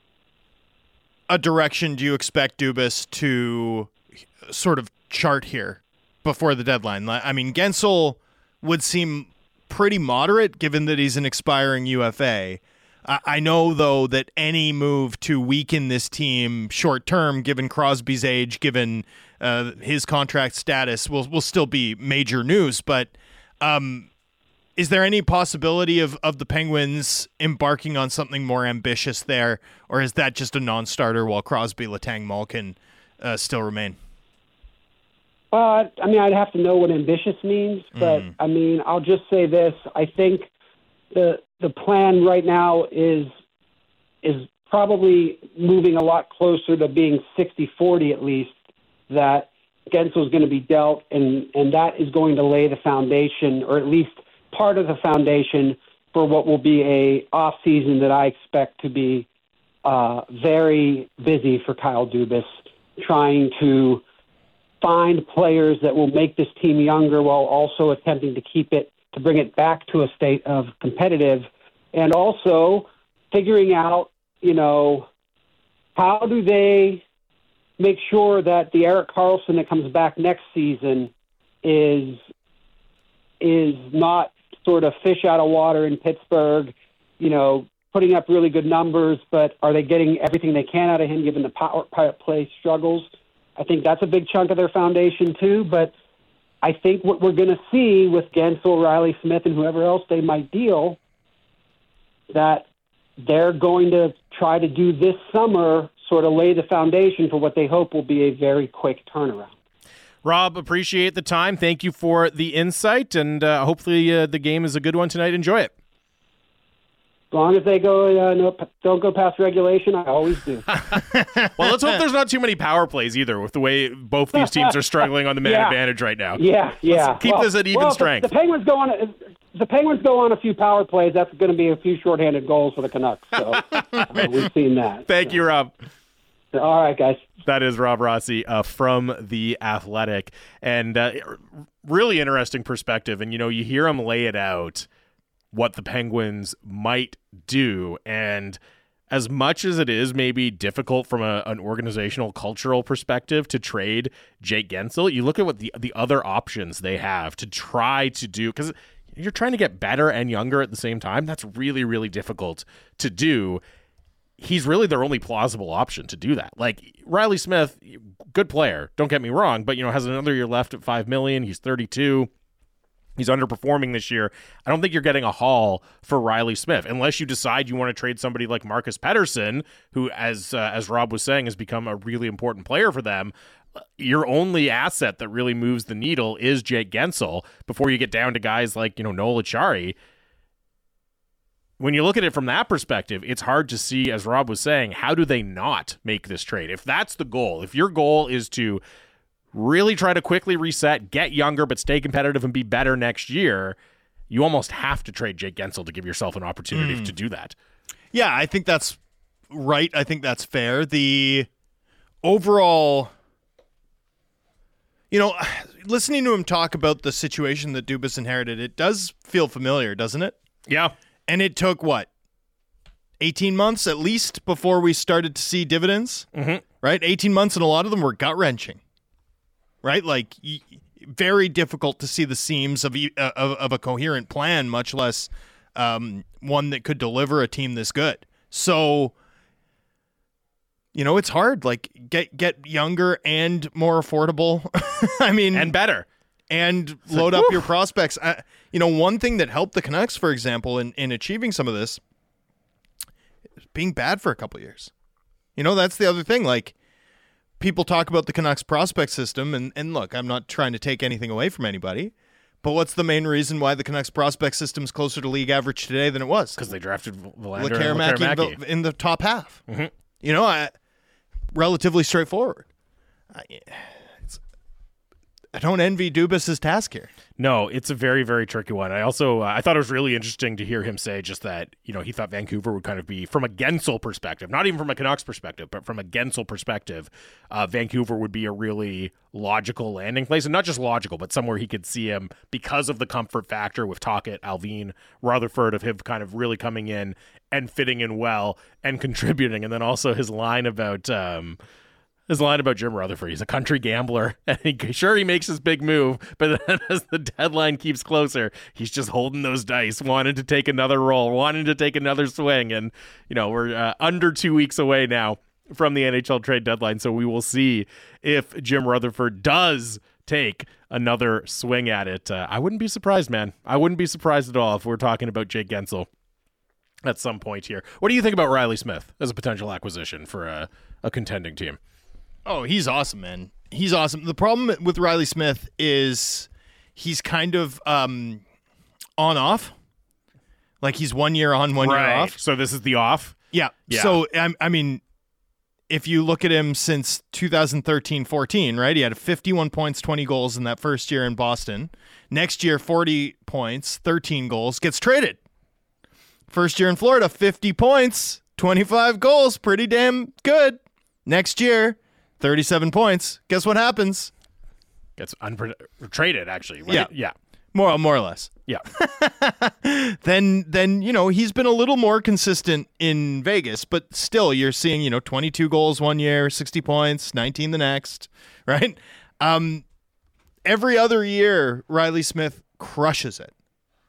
Speaker 8: a direction do you expect Dubas to sort of chart here before the deadline? I mean, Gensel would seem pretty moderate given that he's an expiring U F A. I know, though, that any move to weaken this team short term, given Crosby's age, given uh, his contract status, will will still be major news. But um, is there any possibility of, of the Penguins embarking on something more ambitious there, or is that just a non-starter while Crosby, Letang, Malkin uh, still remain?
Speaker 9: Uh, I mean, I'd have to know what ambitious means, but mm. I mean, I'll just say this: I think the the plan right now is is probably moving a lot closer to being sixty forty at least, that Gensel is going to be dealt, and, and that is going to lay the foundation, or at least part of the foundation, for what will be a off season that I expect to be uh, very busy for Kyle Dubas, trying to find players that will make this team younger while also attempting to keep it, to bring it back to a state of competitive, and also figuring out, you know, how do they make sure that the Erik Karlsson that comes back next season is is not sort of fish out of water in Pittsburgh, you know, putting up really good numbers, but are they getting everything they can out of him given the power play struggles? I think that's a big chunk of their foundation too, but I think what we're going to see with Gensel, Riley Smith, and whoever else they might deal, that they're going to try to do this summer, sort of lay the foundation for what they hope will be a very quick turnaround.
Speaker 1: Rob, appreciate the time. Thank you for the insight, and uh, hopefully uh, the game is a good one tonight. Enjoy it.
Speaker 9: As long as they go, uh, no, don't go past regulation, I always do.
Speaker 1: Well, let's hope there's not too many power plays either, with the way both these teams are struggling on the man
Speaker 9: Yeah.
Speaker 1: advantage right now.
Speaker 9: Yeah, yeah.
Speaker 1: Let's keep
Speaker 9: well,
Speaker 1: this at even
Speaker 9: well,
Speaker 1: strength.
Speaker 9: The, the Penguins go on. If the Penguins go on a few power plays, that's going to be a few shorthanded goals for the Canucks. So uh, we've seen that.
Speaker 1: Thank you, Rob.
Speaker 9: All right, guys.
Speaker 1: That is Rob Rossi uh, from The Athletic. And uh, really interesting perspective. And, you know, you hear him lay it out, what the Penguins might do. And as much as it is maybe difficult from a, an organizational cultural perspective to trade Jake Gensel, you look at what the, the other options they have to try to do, because you're trying to get better and younger at the same time. That's really, really difficult to do. He's really their only plausible option to do that. Like Riley Smith, good player, don't get me wrong, but you know, has another year left at five million. He's thirty-two. He's underperforming this year. I don't think you're getting a haul for Riley Smith unless you decide you want to trade somebody like Marcus Pettersson, who, as uh, as Rob was saying, has become a really important player for them. Your only asset that really moves the needle is Jake Gensel before you get down to guys like, you know, Noel Acciari. When you look at it from that perspective, it's hard to see, as Rob was saying, how do they not make this trade? If that's the goal, if your goal is to really try to quickly reset, get younger, but stay competitive and be better next year, you almost have to trade Jake Gensel to give yourself an opportunity mm. to do that.
Speaker 8: Yeah, I think that's right. I think that's fair. The overall, you know, listening to him talk about the situation that Dubas inherited, it does feel familiar, doesn't it?
Speaker 1: Yeah.
Speaker 8: And it took, what, eighteen months at least before we started to see dividends,
Speaker 1: mm-hmm.
Speaker 8: right? eighteen months, and a lot of them were gut-wrenching, right? Like, y- very difficult to see the seams of, uh, of, of a coherent plan, much less um, one that could deliver a team this good. So, you know, it's hard. Like, get get younger and more affordable. I mean,
Speaker 1: and better.
Speaker 8: And load up your prospects. I, you know, one thing that helped the Canucks, for example, in, in achieving some of this, is being bad for a couple of years. You know, that's the other thing. Like, people talk about the Canucks prospect system, and, and look, I'm not trying to take anything away from anybody, but what's the main reason why the Canucks prospect system is closer to league average today than it was?
Speaker 1: Because they drafted Valander
Speaker 8: Lekkerimaki
Speaker 1: and Lekkerimaki.
Speaker 8: in the top half.
Speaker 1: Mm-hmm.
Speaker 8: You know, I, relatively straightforward. I, it's, I don't envy Dubas' task here.
Speaker 1: No, it's a very, very tricky one. I also, uh, I thought it was really interesting to hear him say just that, you know, he thought Vancouver would kind of be, from a Gensel perspective, not even from a Canucks perspective, but from a Gensel perspective, uh, Vancouver would be a really logical landing place. And not just logical, but somewhere he could see him because of the comfort factor with Tocchet, Alvin, Rutherford, of him kind of really coming in and fitting in well and contributing. And then also his line about, um, His line about Jim Rutherford, he's a country gambler, and he, sure, he makes his big move, but then as the deadline keeps closer, he's just holding those dice, wanting to take another roll, wanting to take another swing, and, you know, we're uh, under two weeks away now from the N H L trade deadline, so we will see if Jim Rutherford does take another swing at it. Uh, I wouldn't be surprised, man. I wouldn't be surprised at all if we're talking about Jake Gensel at some point here. What do you think about Riley Smith as a potential acquisition for a, a contending team?
Speaker 8: Oh, he's awesome, man. He's awesome. The problem with Riley Smith is he's kind of um, on-off. Like, he's one year on, one
Speaker 1: right.
Speaker 8: year off.
Speaker 1: So this is the off?
Speaker 8: Yeah.
Speaker 1: yeah.
Speaker 8: So, I, I mean, if you look at him since two thousand thirteen fourteen, right, he had fifty-one points, twenty goals in that first year in Boston. Next year, forty points, thirteen goals, gets traded. First year in Florida, fifty points, twenty-five goals, pretty damn good. Next year, thirty-seven points. Guess what happens?
Speaker 1: Gets unpre- traded, actually. Right?
Speaker 8: Yeah.
Speaker 1: Yeah.
Speaker 8: More, more or less.
Speaker 1: Yeah.
Speaker 8: then, then, you know, he's been a little more consistent in Vegas, but still you're seeing, you know, twenty-two goals one year, sixty points, nineteen the next, right? Um, every other year, Riley Smith crushes it.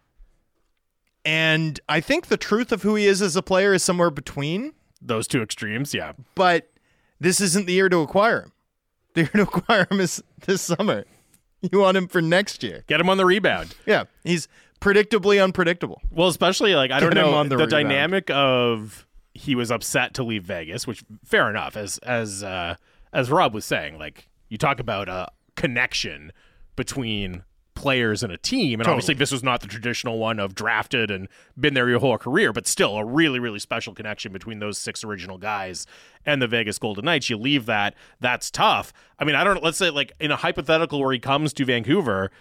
Speaker 8: And I think the truth of who he is as a player is somewhere between
Speaker 1: those two extremes, yeah.
Speaker 8: But this isn't the year to acquire him. The year to acquire him is this summer. You want him for next year.
Speaker 1: Get him on the rebound.
Speaker 8: Yeah, he's predictably unpredictable.
Speaker 1: Well, especially, like, I
Speaker 8: Get
Speaker 1: don't
Speaker 8: him
Speaker 1: know,
Speaker 8: on the
Speaker 1: the
Speaker 8: rebound.
Speaker 1: dynamic of he was upset to leave Vegas, which, fair enough, as as uh, as Rob was saying, like, you talk about a connection between players and a team. And
Speaker 8: Totally.
Speaker 1: obviously this was not the traditional one of drafted and been there your whole career, but still a really, really special connection between those six original guys and the Vegas Golden Knights. You leave that, that's tough. I mean, I don't, let's say like in a hypothetical where he comes to Vancouver,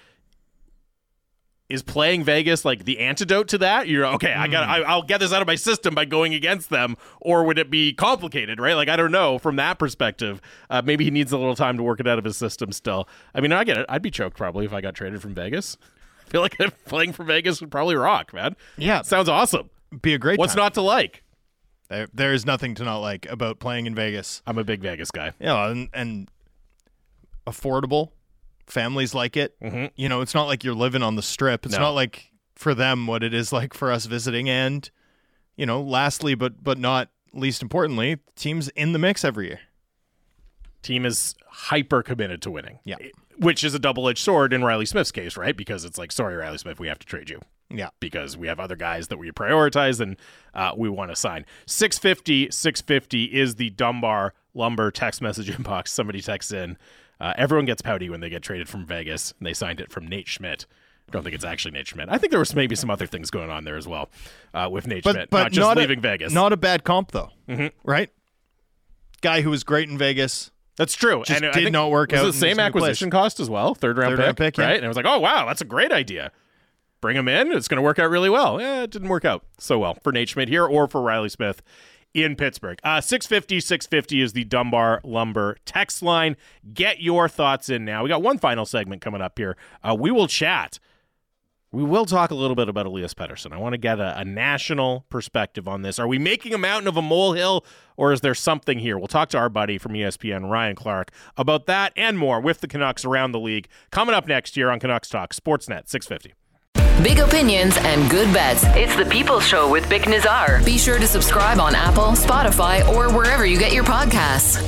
Speaker 1: is playing Vegas like the antidote to that? You're okay, I got I, I'll get this out of my system by going against them, or would it be complicated, right? Like I don't know from that perspective. Uh, maybe he needs a little time to work it out of his system still. I mean, I get it. I'd be choked probably if I got traded from Vegas. I feel like playing for Vegas would probably rock, man.
Speaker 8: Yeah.
Speaker 1: Sounds awesome.
Speaker 8: Be a great
Speaker 1: What's
Speaker 8: time.
Speaker 1: not to like?
Speaker 8: There, there is nothing to not like about playing in Vegas.
Speaker 1: I'm a big Vegas guy.
Speaker 8: Yeah, and, and affordable. Families like it.
Speaker 1: Mm-hmm.
Speaker 8: You know, it's not like you're living on the strip. It's
Speaker 1: No.
Speaker 8: not like for them what it is like for us visiting. And, you know, lastly, but but not least importantly, teams in the mix every year.
Speaker 1: Team is hyper committed to winning.
Speaker 8: Yeah.
Speaker 1: Which is a double-edged sword in Riley Smith's case, right? Because it's like, sorry, Riley Smith, we have to trade you.
Speaker 8: Yeah.
Speaker 1: Because we have other guys that we prioritize and uh, we want to sign. six fifty, six fifty is the Dunbar Lumber text message inbox. Somebody texts in. Uh, everyone gets pouty when they get traded from Vegas, and they signed it from Nate Schmidt. I don't think it's actually Nate Schmidt. I think there was maybe some other things going on there as well uh, with Nate
Speaker 8: But,
Speaker 1: Schmidt,
Speaker 8: but
Speaker 1: not just
Speaker 8: not
Speaker 1: leaving
Speaker 8: a,
Speaker 1: Vegas.
Speaker 8: Not a bad comp, though,
Speaker 1: Mhm.
Speaker 8: right? Guy who was great in Vegas.
Speaker 1: That's true.
Speaker 8: Just
Speaker 1: and I
Speaker 8: did
Speaker 1: think
Speaker 8: not work
Speaker 1: was
Speaker 8: out
Speaker 1: it
Speaker 8: in
Speaker 1: the same
Speaker 8: his new
Speaker 1: acquisition cost as well, third round
Speaker 8: Third
Speaker 1: pick,
Speaker 8: round pick, yeah.
Speaker 1: right? And I was like, oh wow, that's a great idea. Bring him in. It's going to work out really well. Yeah, it didn't work out so well for Nate Schmidt here or for Riley Smith in Pittsburgh. Uh, six fifty, six fifty is the Dunbar Lumber text line. Get your thoughts in now. We got one final segment coming up here. Uh, we will chat. We will talk a little bit about Elias Pettersson. I want to get a, a national perspective on this. Are we making a mountain of a molehill, or is there something here? We'll talk to our buddy from E S P N, Ryan Clark, about that and more with the Canucks around the league. Coming up next year on Canucks Talk, Sportsnet six fifty.
Speaker 10: Big opinions and good bets. It's the People's Show with Bick Nazar. Be sure to subscribe on Apple, Spotify, or wherever you get your podcasts.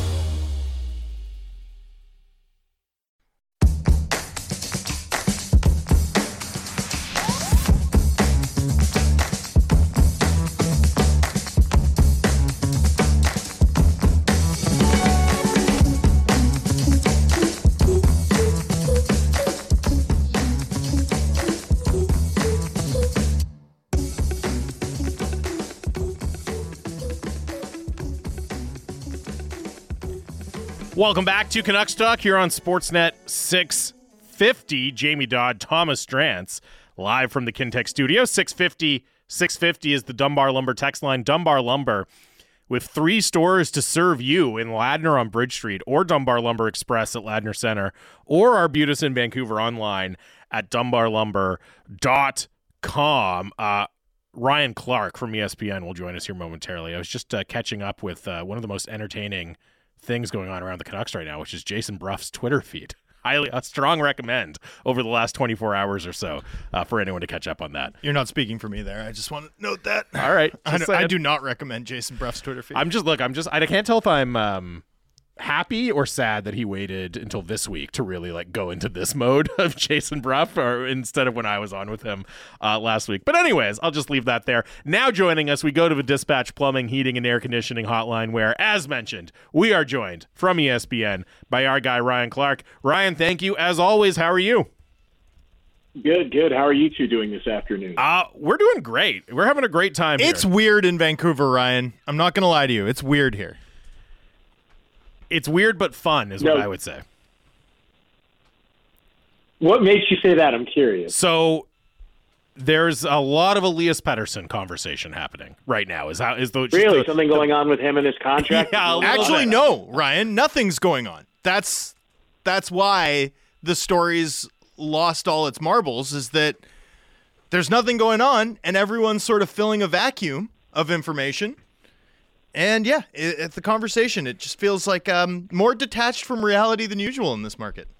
Speaker 1: Welcome back to Canucks Talk here on Sportsnet six fifty. Jamie Dodd, Thomas Drance, live from the Kintec studio. six fifty, six fifty is the Dunbar Lumber text line. Dunbar Lumber, with three stores to serve you in Ladner on Bridge Street, or Dunbar Lumber Express at Ladner Center, or Arbutus in Vancouver online at dunbar lumber dot com. Uh, Ryan Clark from E S P N will join us here momentarily. I was just uh, catching up with uh, one of the most entertaining things going on around the Canucks right now, which is Jason Bruff's Twitter feed. Highly, a strong recommend over the last twenty-four hours or so uh, for anyone to catch up on that.
Speaker 8: You're not speaking for me there. I just want to note that.
Speaker 1: All right.
Speaker 8: I,
Speaker 1: just
Speaker 8: do, I
Speaker 1: saying.
Speaker 8: do not recommend Jason Bruff's Twitter feed.
Speaker 1: I'm just, look, I'm just, I can't tell if I'm um, happy or sad that he waited until this week to really like go into this mode of Jason Bruff, or instead of when I was on with him uh, last week. But anyways, I'll just leave that there. Now joining us, we go to the Dispatch Plumbing, Heating, and Air Conditioning hotline, where, as mentioned, we are joined from E S P N by our guy Ryan Clark. Ryan, thank you as always. How are you?
Speaker 11: Good, good. How are you two doing this afternoon?
Speaker 1: Uh, we're doing great. We're having a great time
Speaker 8: It's
Speaker 1: here.
Speaker 8: weird in Vancouver, Ryan. I'm not going to lie to you. It's weird here.
Speaker 1: It's weird but fun is
Speaker 11: No.
Speaker 1: what I would say.
Speaker 11: What makes you say that? I'm curious.
Speaker 1: So there's a lot of Elias Pettersson conversation happening right now. Is how is the just
Speaker 11: Really?
Speaker 1: the-
Speaker 11: Something going on with him and his contract?
Speaker 1: Yeah, a little
Speaker 8: Actually,
Speaker 1: bit.
Speaker 8: no, Ryan. Nothing's going on. That's that's why the story's lost all its marbles, is that there's nothing going on and everyone's sort of filling a vacuum of information. And yeah, it, it, the conversation, it just feels like um, more detached from reality than usual in this market.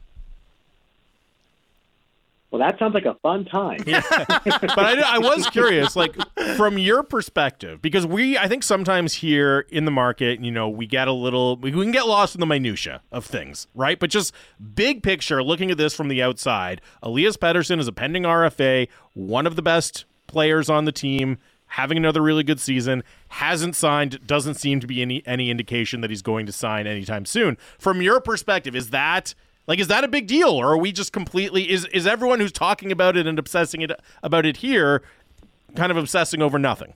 Speaker 11: Well, that sounds like a fun time.
Speaker 1: But I, I was curious, like from your perspective, because we, I think sometimes here in the market, you know, we get a little, we can get lost in the minutia of things, right? But just big picture, looking at this from the outside, Elias Pettersson is a pending R F A, one of the best players on the team, having another really good season, hasn't signed, doesn't seem to be any any indication that he's going to sign anytime soon. From your perspective, is that Like, is that a big deal, or are we just completely is is everyone who's talking about it and obsessing it about it here kind of obsessing over nothing?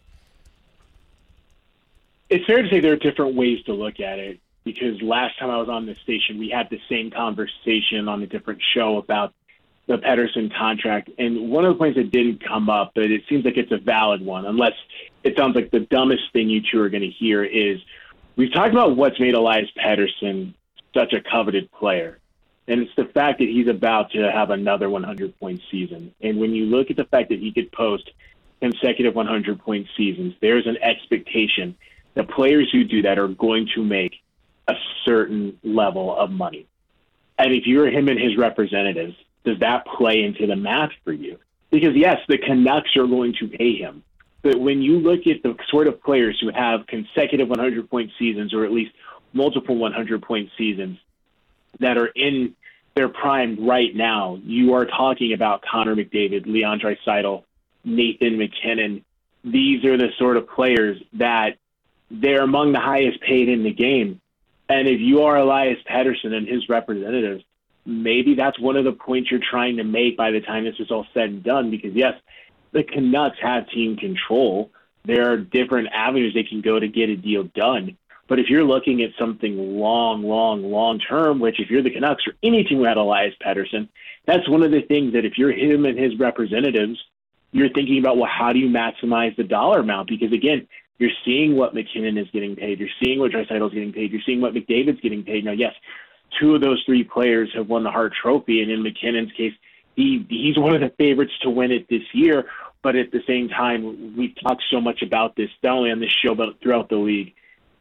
Speaker 11: It's fair to say there are different ways to look at it, because last time I was on this station, we had the same conversation on a different show about the Pettersson contract. And one of the points that didn't come up, but it seems like it's a valid one, unless it sounds like the dumbest thing you two are going to hear, is we've talked about what's made Elias Pettersson such a coveted player. And it's the fact that he's about to have another one hundred point season. And when you look at the fact that he could post consecutive one hundred point seasons, there's an expectation that players who do that are going to make a certain level of money. And if you're him and his representatives, does that play into the math for you? Because, yes, the Canucks are going to pay him. But when you look at the sort of players who have consecutive one hundred point seasons, or at least multiple one hundred point seasons, that are in their prime right now, you are talking about Connor McDavid, Leon Draisaitl, Nathan McKinnon. These are the sort of players that they're among the highest paid in the game. And if you are Elias Pettersson and his representatives, maybe that's one of the points you're trying to make by the time this is all said and done. Because, yes, the Canucks have team control. There are different avenues they can go to get a deal done. But if you're looking at something long, long, long term, which if you're the Canucks or any team who had Elias Pettersson, that's one of the things that if you're him and his representatives, you're thinking about, well, how do you maximize the dollar amount? Because, again, you're seeing what McKinnon is getting paid. You're seeing what Draisaitl is getting paid. You're seeing what McDavid's getting paid. Now, yes, two of those three players have won the Hart Trophy, and in McKinnon's case, he he's one of the favorites to win it this year. But at the same time, we've talked so much about this, not only on this show, but throughout the league.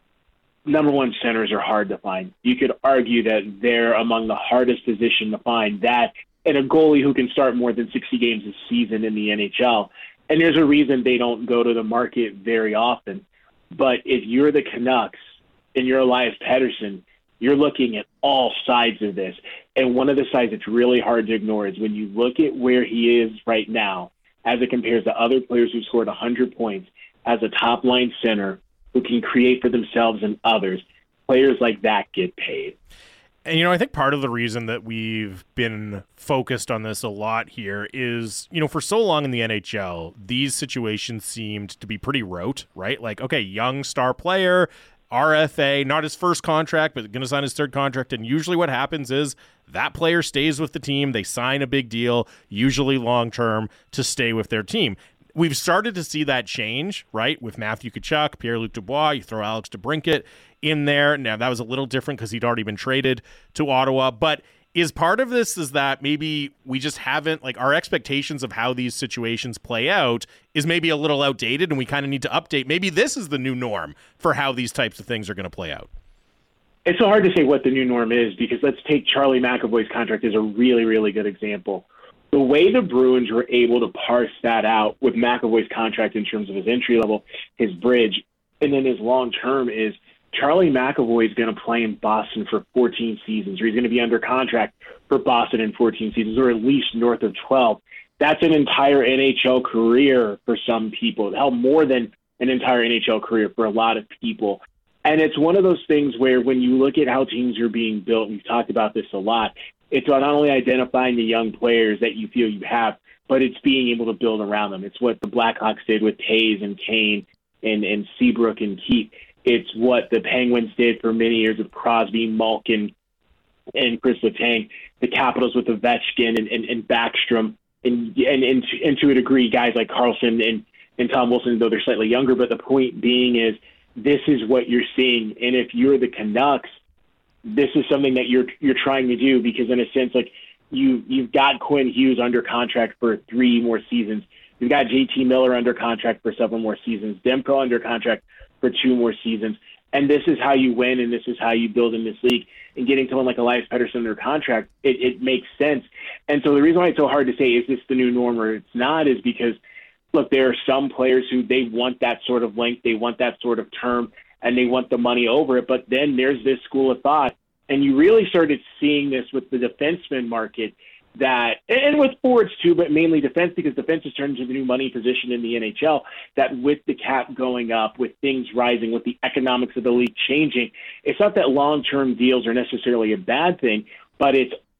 Speaker 11: Number one centers are hard to find. You could argue that they're among the hardest position to find, that and a goalie who can start more than sixty games a season in the N H L. And there's a reason they don't go to the market very often. But if you're the Canucks and you're Elias Pettersson, you're looking at all sides of this. And one of the sides that's really hard to ignore is when you look at where he is right now, as it compares to other players who scored one hundred points as a top-line center who can create for themselves and others, players like that get paid.
Speaker 1: And, you know, I think part of the reason that we've been focused on this a lot here is, you know, for so long in the N H L, these situations seemed to be pretty rote, right? Like, okay, young star player, R F A, not his first contract, but going to sign his third contract. And usually what happens is that player stays with the team. They sign a big deal, usually long-term, to stay with their team. We've started to see that change, right, with Matthew Tkachuk, Pierre-Luc Dubois. You throw Alex DeBrincat in there. Now, that was a little different because he'd already been traded to Ottawa. But is part of this is that maybe we just haven't, like, our expectations of how these situations play out is maybe a little outdated, and we kind of need to update. Maybe this is the new norm for how these types of things are going to play out.
Speaker 11: It's so hard to say what the new norm is, because let's take Charlie McAvoy's contract as a really, really good example. The way the Bruins were able to parse that out with McAvoy's contract in terms of his entry level, his bridge, and then his long term is Charlie McAvoy is going to play in Boston for fourteen seasons, or he's going to be under contract for Boston in fourteen seasons, or at least north of twelve. That's an entire N H L career for some people. Hell, more than an entire N H L career for a lot of people. And it's one of those things where when you look at how teams are being built, we've talked about this a lot, it's not only identifying the young players that you feel you have, but it's being able to build around them. It's what the Blackhawks did with Taves and Kane and, and Seabrook and Keith. It's what the Penguins did for many years with Crosby, Malkin, and Chris Letang. The Capitals with Ovechkin and, and, and Backstrom, and, and, and, to, and to a degree, guys like Carlson and, and Tom Wilson, though they're slightly younger. But the point being is this is what you're seeing. And if you're the Canucks, this is something that you're you're trying to do, because in a sense, like you you've got Quinn Hughes under contract for three more seasons. You've got J T Miller under contract for several more seasons. Demko under contract for two more seasons. And this is how you win, and this is how you build in this league. And getting someone like Elias Pettersson under contract, it, it makes sense. And so the reason why it's so hard to say, is this the new norm or it's not, is because, look, there are some players who they want that sort of length, they want that sort of term, and they want the money over it. But then there's this school of thought, and you really started seeing this with the defenseman market, that, and with forwards too, but mainly defense, because defense has turned into the new money position in the N H L, that with the cap going up, with things rising, with the economics of the league changing, it's not that long-term deals are necessarily a bad thing, but it's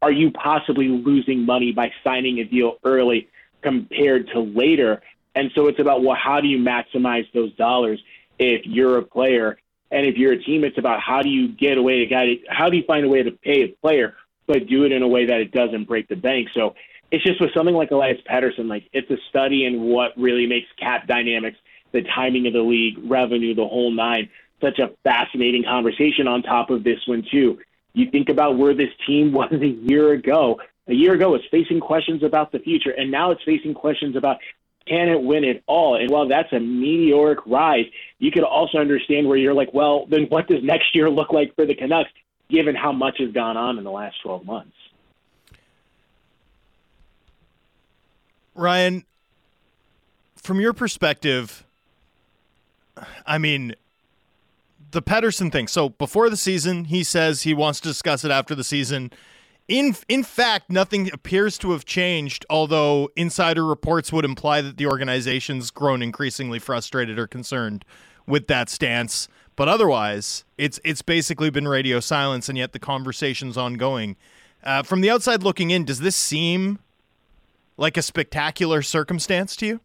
Speaker 11: are you possibly losing money by signing a deal early compared to later? And so it's about, well, how do you maximize those dollars if you're a player? And if you're a team, it's about how do you get away to guy, how do you find a way to pay a player, but do it in a way that it doesn't break the bank? So it's just with something like Elias Pettersson, like it's a study in what really makes cap dynamics, the timing of the league, revenue, the whole nine, such a fascinating conversation on top of this one too. You think about where this team was a year ago. A year ago, it's facing questions about the future, and now it's facing questions about can it win it all? And while that's a meteoric rise, you could also understand where you're like, well, then what does next year look like for the Canucks, given how much has gone on in the last twelve months?
Speaker 8: Ryan, from your perspective, I mean, the Pettersson thing. So before the season, he says he wants to discuss it after the season. In in fact, nothing appears to have changed, although insider reports would imply that the organization's grown increasingly frustrated or concerned with that stance. But otherwise, it's it's basically been radio silence, and yet the conversation's ongoing. Uh, from the outside looking in, does this seem like a spectacular circumstance to you?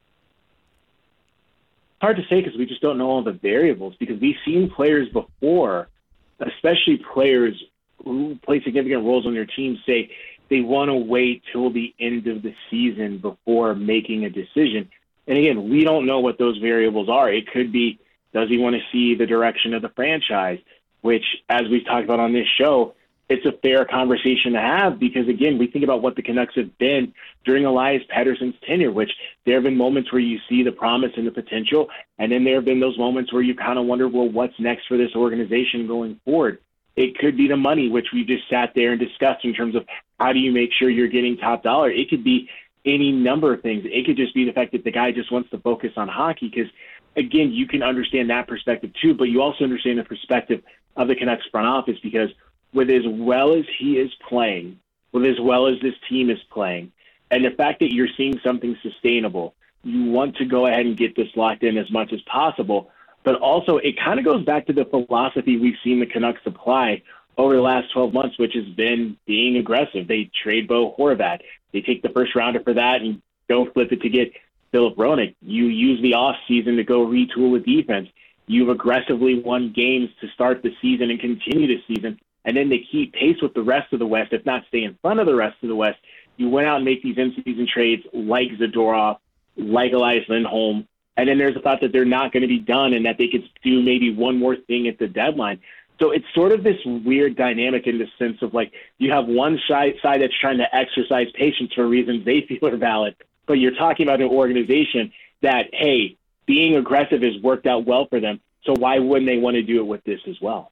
Speaker 11: Hard to say because we just don't know all the variables, because we've seen players before, especially players who play significant roles on their team, say they want to wait till the end of the season before making a decision. And again, we don't know what those variables are. It could be, does he want to see the direction of the franchise, which, as we've talked about on this show, it's a fair conversation to have because, again, we think about what the Canucks have been during Elias Pettersson's tenure, which there have been moments where you see the promise and the potential, and then there have been those moments where you kind of wonder, well, what's next for this organization going forward? It could be the money, which we just sat there and discussed in terms of how do you make sure you're getting top dollar. It could be any number of things. It could just be the fact that the guy just wants to focus on hockey because, again, you can understand that perspective too, but you also understand the perspective of the Canucks front office because with as well as he is playing, with as well as this team is playing, and the fact that you're seeing something sustainable, you want to go ahead and get this locked in as much as possible. But also, it kind of goes back to the philosophy we've seen the Canucks apply over the last twelve months, which has been being aggressive. They trade Bo Horvat. They take the first rounder for that and don't flip it to get Philip Roenick. You use the offseason to go retool the defense. You've aggressively won games to start the season and continue the season, and then they keep pace with the rest of the West, if not stay in front of the rest of the West. You went out and make these in-season trades like Zadorov, like Elias Lindholm, and then there's a thought that they're not going to be done and that they could do maybe one more thing at the deadline. So it's sort of this weird dynamic in the sense of like you have one side, side that's trying to exercise patience for reasons they feel are valid, but you're talking about an organization that, hey, being aggressive has worked out well for them, so why wouldn't they want to do it with this as well?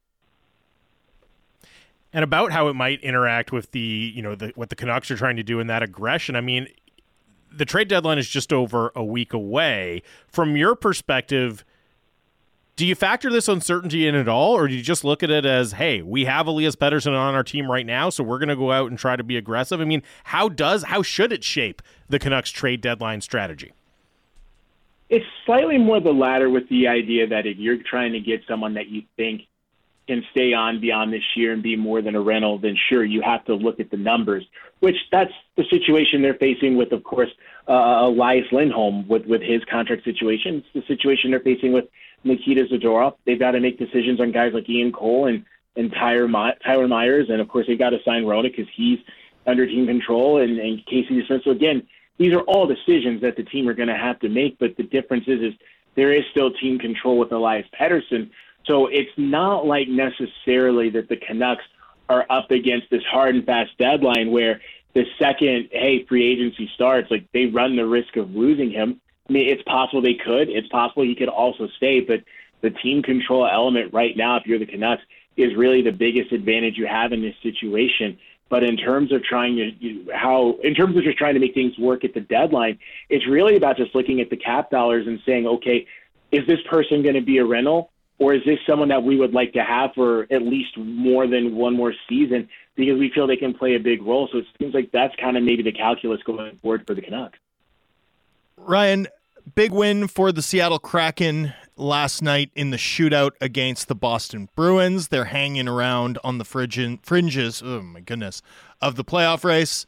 Speaker 1: And about how it might interact with the, you know, the, what the Canucks are trying to do in that aggression. I mean, the trade deadline is just over a week away. From your perspective, do you factor this uncertainty in at all, or do you just look at it as, hey, we have Elias Pettersson on our team right now, so we're going to go out and try to be aggressive? I mean, how does, how should it shape the Canucks trade deadline strategy?
Speaker 11: It's slightly more the latter, with the idea that if you're trying to get someone that you think can stay on beyond this year and be more than a rental, then sure, you have to look at the numbers, which that's the situation they're facing with, of course, uh, Elias Lindholm with, with his contract situation. It's the situation they're facing with Nikita Zadorov. They've got to make decisions on guys like Ian Cole and, and Tyler, My- Tyler Myers, and of course they've got to sign Roenick because he's under team control, and, and Casey DeSmith. So again, these are all decisions that the team are going to have to make, but the difference is, is there is still team control with Elias Pettersson. So it's not like necessarily that the Canucks are up against this hard and fast deadline where the second, hey, free agency starts, like they run the risk of losing him. I mean, it's possible they could. It's possible he could also stay, but the team control element right now, if you're the Canucks, is really the biggest advantage you have in this situation. But in terms of trying to you, how, in terms of just trying to make things work at the deadline, it's really about just looking at the cap dollars and saying, okay, is this person going to be a rental? Or is this someone that we would like to have for at least more than one more season because we feel they can play a big role? So it seems like that's kind of maybe the calculus going forward for the Canucks.
Speaker 8: Ryan, big win for the Seattle Kraken last night in the shootout against the Boston Bruins. They're hanging around on the fringe- fringes, oh my goodness, of the playoff race.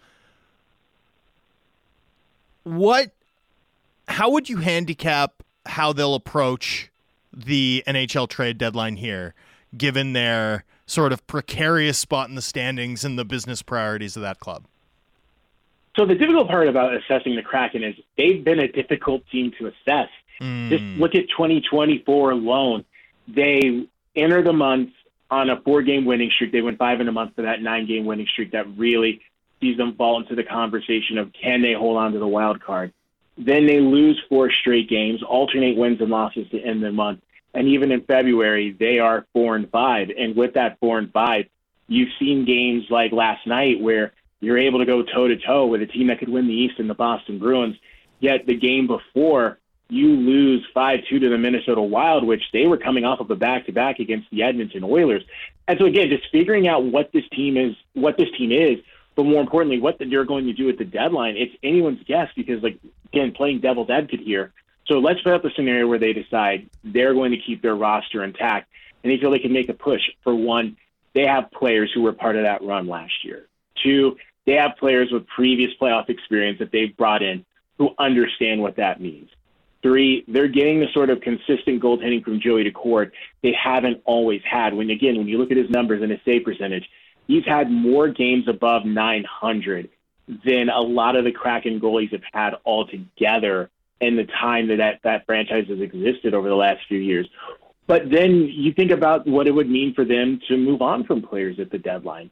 Speaker 8: What, how would you handicap how they'll approach the N H L trade deadline here, given their sort of precarious spot in the standings and the business priorities of that club?
Speaker 11: So the difficult part about assessing the Kraken is they've been a difficult team to assess. Mm. Just look at twenty twenty-four alone. They enter the month on a four-game winning streak. They went five in a month for that nine-game winning streak that really sees them fall into the conversation of can they hold on to the wild card. Then they lose four straight games, alternate wins and losses to end the month. And even in February, they are four and five. And with that four and five, you've seen games like last night where you're able to go toe-to-toe with a team that could win the East and the Boston Bruins. Yet the game before, you lose five two to the Minnesota Wild, which they were coming off of a back-to-back against the Edmonton Oilers. And so, again, just figuring out what this team is, what this team is, but more importantly, what they're going to do at the deadline, it's anyone's guess because, like, again, playing devil's advocate here. So let's put up the scenario where they decide they're going to keep their roster intact and they feel they can make a push. For one, they have players who were part of that run last year. Two, they have players with previous playoff experience that they've brought in who understand what that means. Three, they're getting the sort of consistent goaltending from Joey Daccord they haven't always had. When, again, when you look at his numbers and his save percentage, he's had more games above nine hundred than a lot of the Kraken goalies have had altogether in the time that, that that franchise has existed over the last few years. But then you think about what it would mean for them to move on from players at the deadline.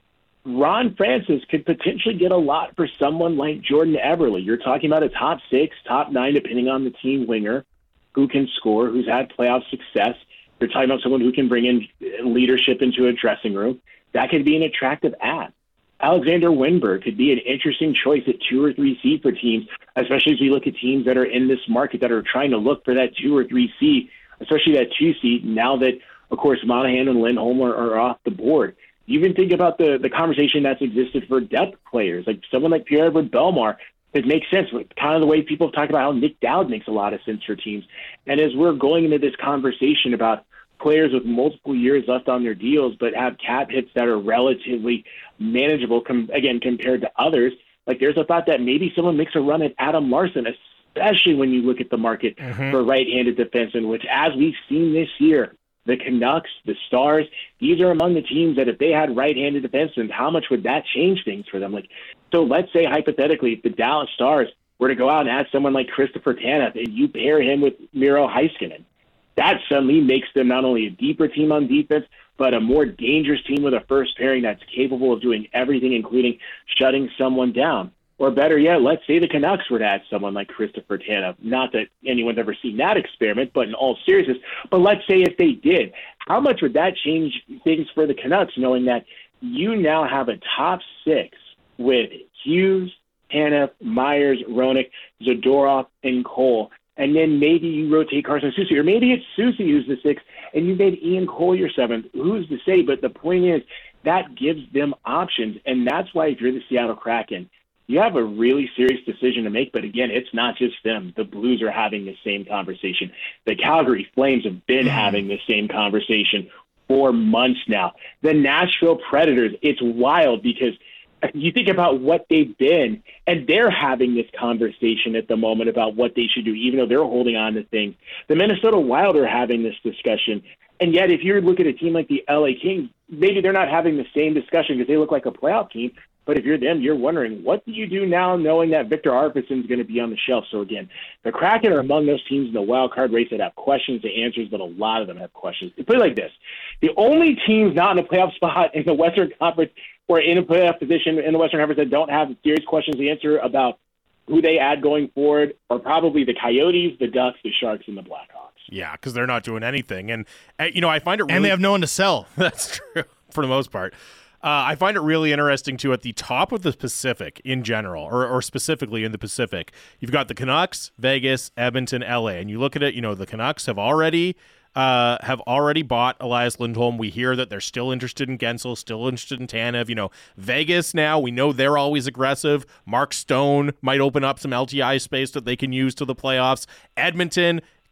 Speaker 11: Ron Francis could potentially get a lot for someone like Jordan Eberle. You're talking about a top six, top nine, depending on the team winger, who can score, who's had playoff success. You're talking about someone who can bring in leadership into a dressing room. That could be an attractive ad. Alexander Wennberg could be an interesting choice at two or three seed for teams, especially as we look at teams that are in this market that are trying to look for that two or three seed, especially that two seed, now that, of course, Monahan and Lindholm are, are off the board. You even think about the, the conversation that's existed for depth players, like someone like Pierre-Edouard Bellemare. It makes sense, kind of the way people have talked about how Nick Dowd makes a lot of sense for teams. And as we're going into this conversation about players with multiple years left on their deals but have cap hits that are relatively manageable, com- again, compared to others, like there's a thought that maybe someone makes a run at Adam Larson, especially when you look at the market mm-hmm. for right-handed defensemen, which, as we've seen this year, the Canucks, the Stars, these are among the teams that if they had right-handed defensemen, how much would that change things for them? Like, so let's say, hypothetically, if the Dallas Stars were to go out and add someone like Christopher Tanev and you pair him with Miro Heiskanen, that suddenly makes them not only a deeper team on defense, but a more dangerous team with a first pairing that's capable of doing everything, including shutting someone down. Or better yet, let's say the Canucks were to add someone like Christopher Tanev. Not that anyone's ever seen that experiment, but in all seriousness. But let's say if they did, how much would that change things for the Canucks, knowing that you now have a top six with Hughes, Tanev, Myers, Roenick, Zadorov, and Cole. And then maybe you rotate Carson Soucy, or maybe it's Soucy who's the sixth, and you made Ian Cole your seventh. Who's to say? But the point is that gives them options, and that's why if you're the Seattle Kraken, you have a really serious decision to make. But again, it's not just them. The Blues are having the same conversation. The Calgary Flames have been having the same conversation for months now. The Nashville Predators, it's wild because you think about what they've been, and they're having this conversation at the moment about what they should do, even though they're holding on to things. The Minnesota Wild are having this discussion. And yet, if you look at a team like the L A Kings, maybe they're not having the same discussion because they look like a playoff team. But if you're them, you're wondering, what do you do now knowing that Victor Arvidsson's going to be on the shelf? So again, the Kraken are among those teams in the wild card race that have questions and answers, but a lot of them have questions. Put it like this. The only teams not in a playoff spot in the Western Conference or in a playoff position in the Western Conference that don't have serious questions to answer about who they add going forward are probably the Coyotes, the Ducks, the Sharks, and the Blackhawks.
Speaker 1: Yeah, because they're not doing anything. And, uh, you know, I find it really...
Speaker 8: And they have no one to sell.
Speaker 1: That's true, for the most part. Uh, I find it really interesting, too, at the top of the Pacific in general, or, or specifically in the Pacific. You've got the Canucks, Vegas, Edmonton, L A. And you look at it, you know, the Canucks have already uh, have already bought Elias Lindholm. We hear that they're still interested in Gensel, still interested in Tanev. You know, Vegas now, we know they're always aggressive. Mark Stone might open up some L T I space that they can use to the playoffs. Edmonton,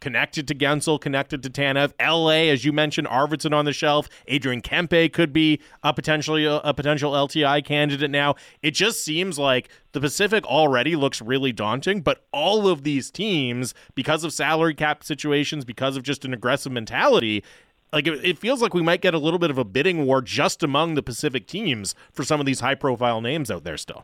Speaker 1: connected to Gensel, connected to Tanev. L A, as you mentioned, Arvidsson on the shelf. Adrian Kempe could be a potentially a potential L T I candidate now. It just seems like the Pacific already looks really daunting, but all of these teams, because of salary cap situations, because of just an aggressive mentality, like it, it feels like we might get a little bit of a bidding war just among the Pacific teams for some of these high-profile names out there still.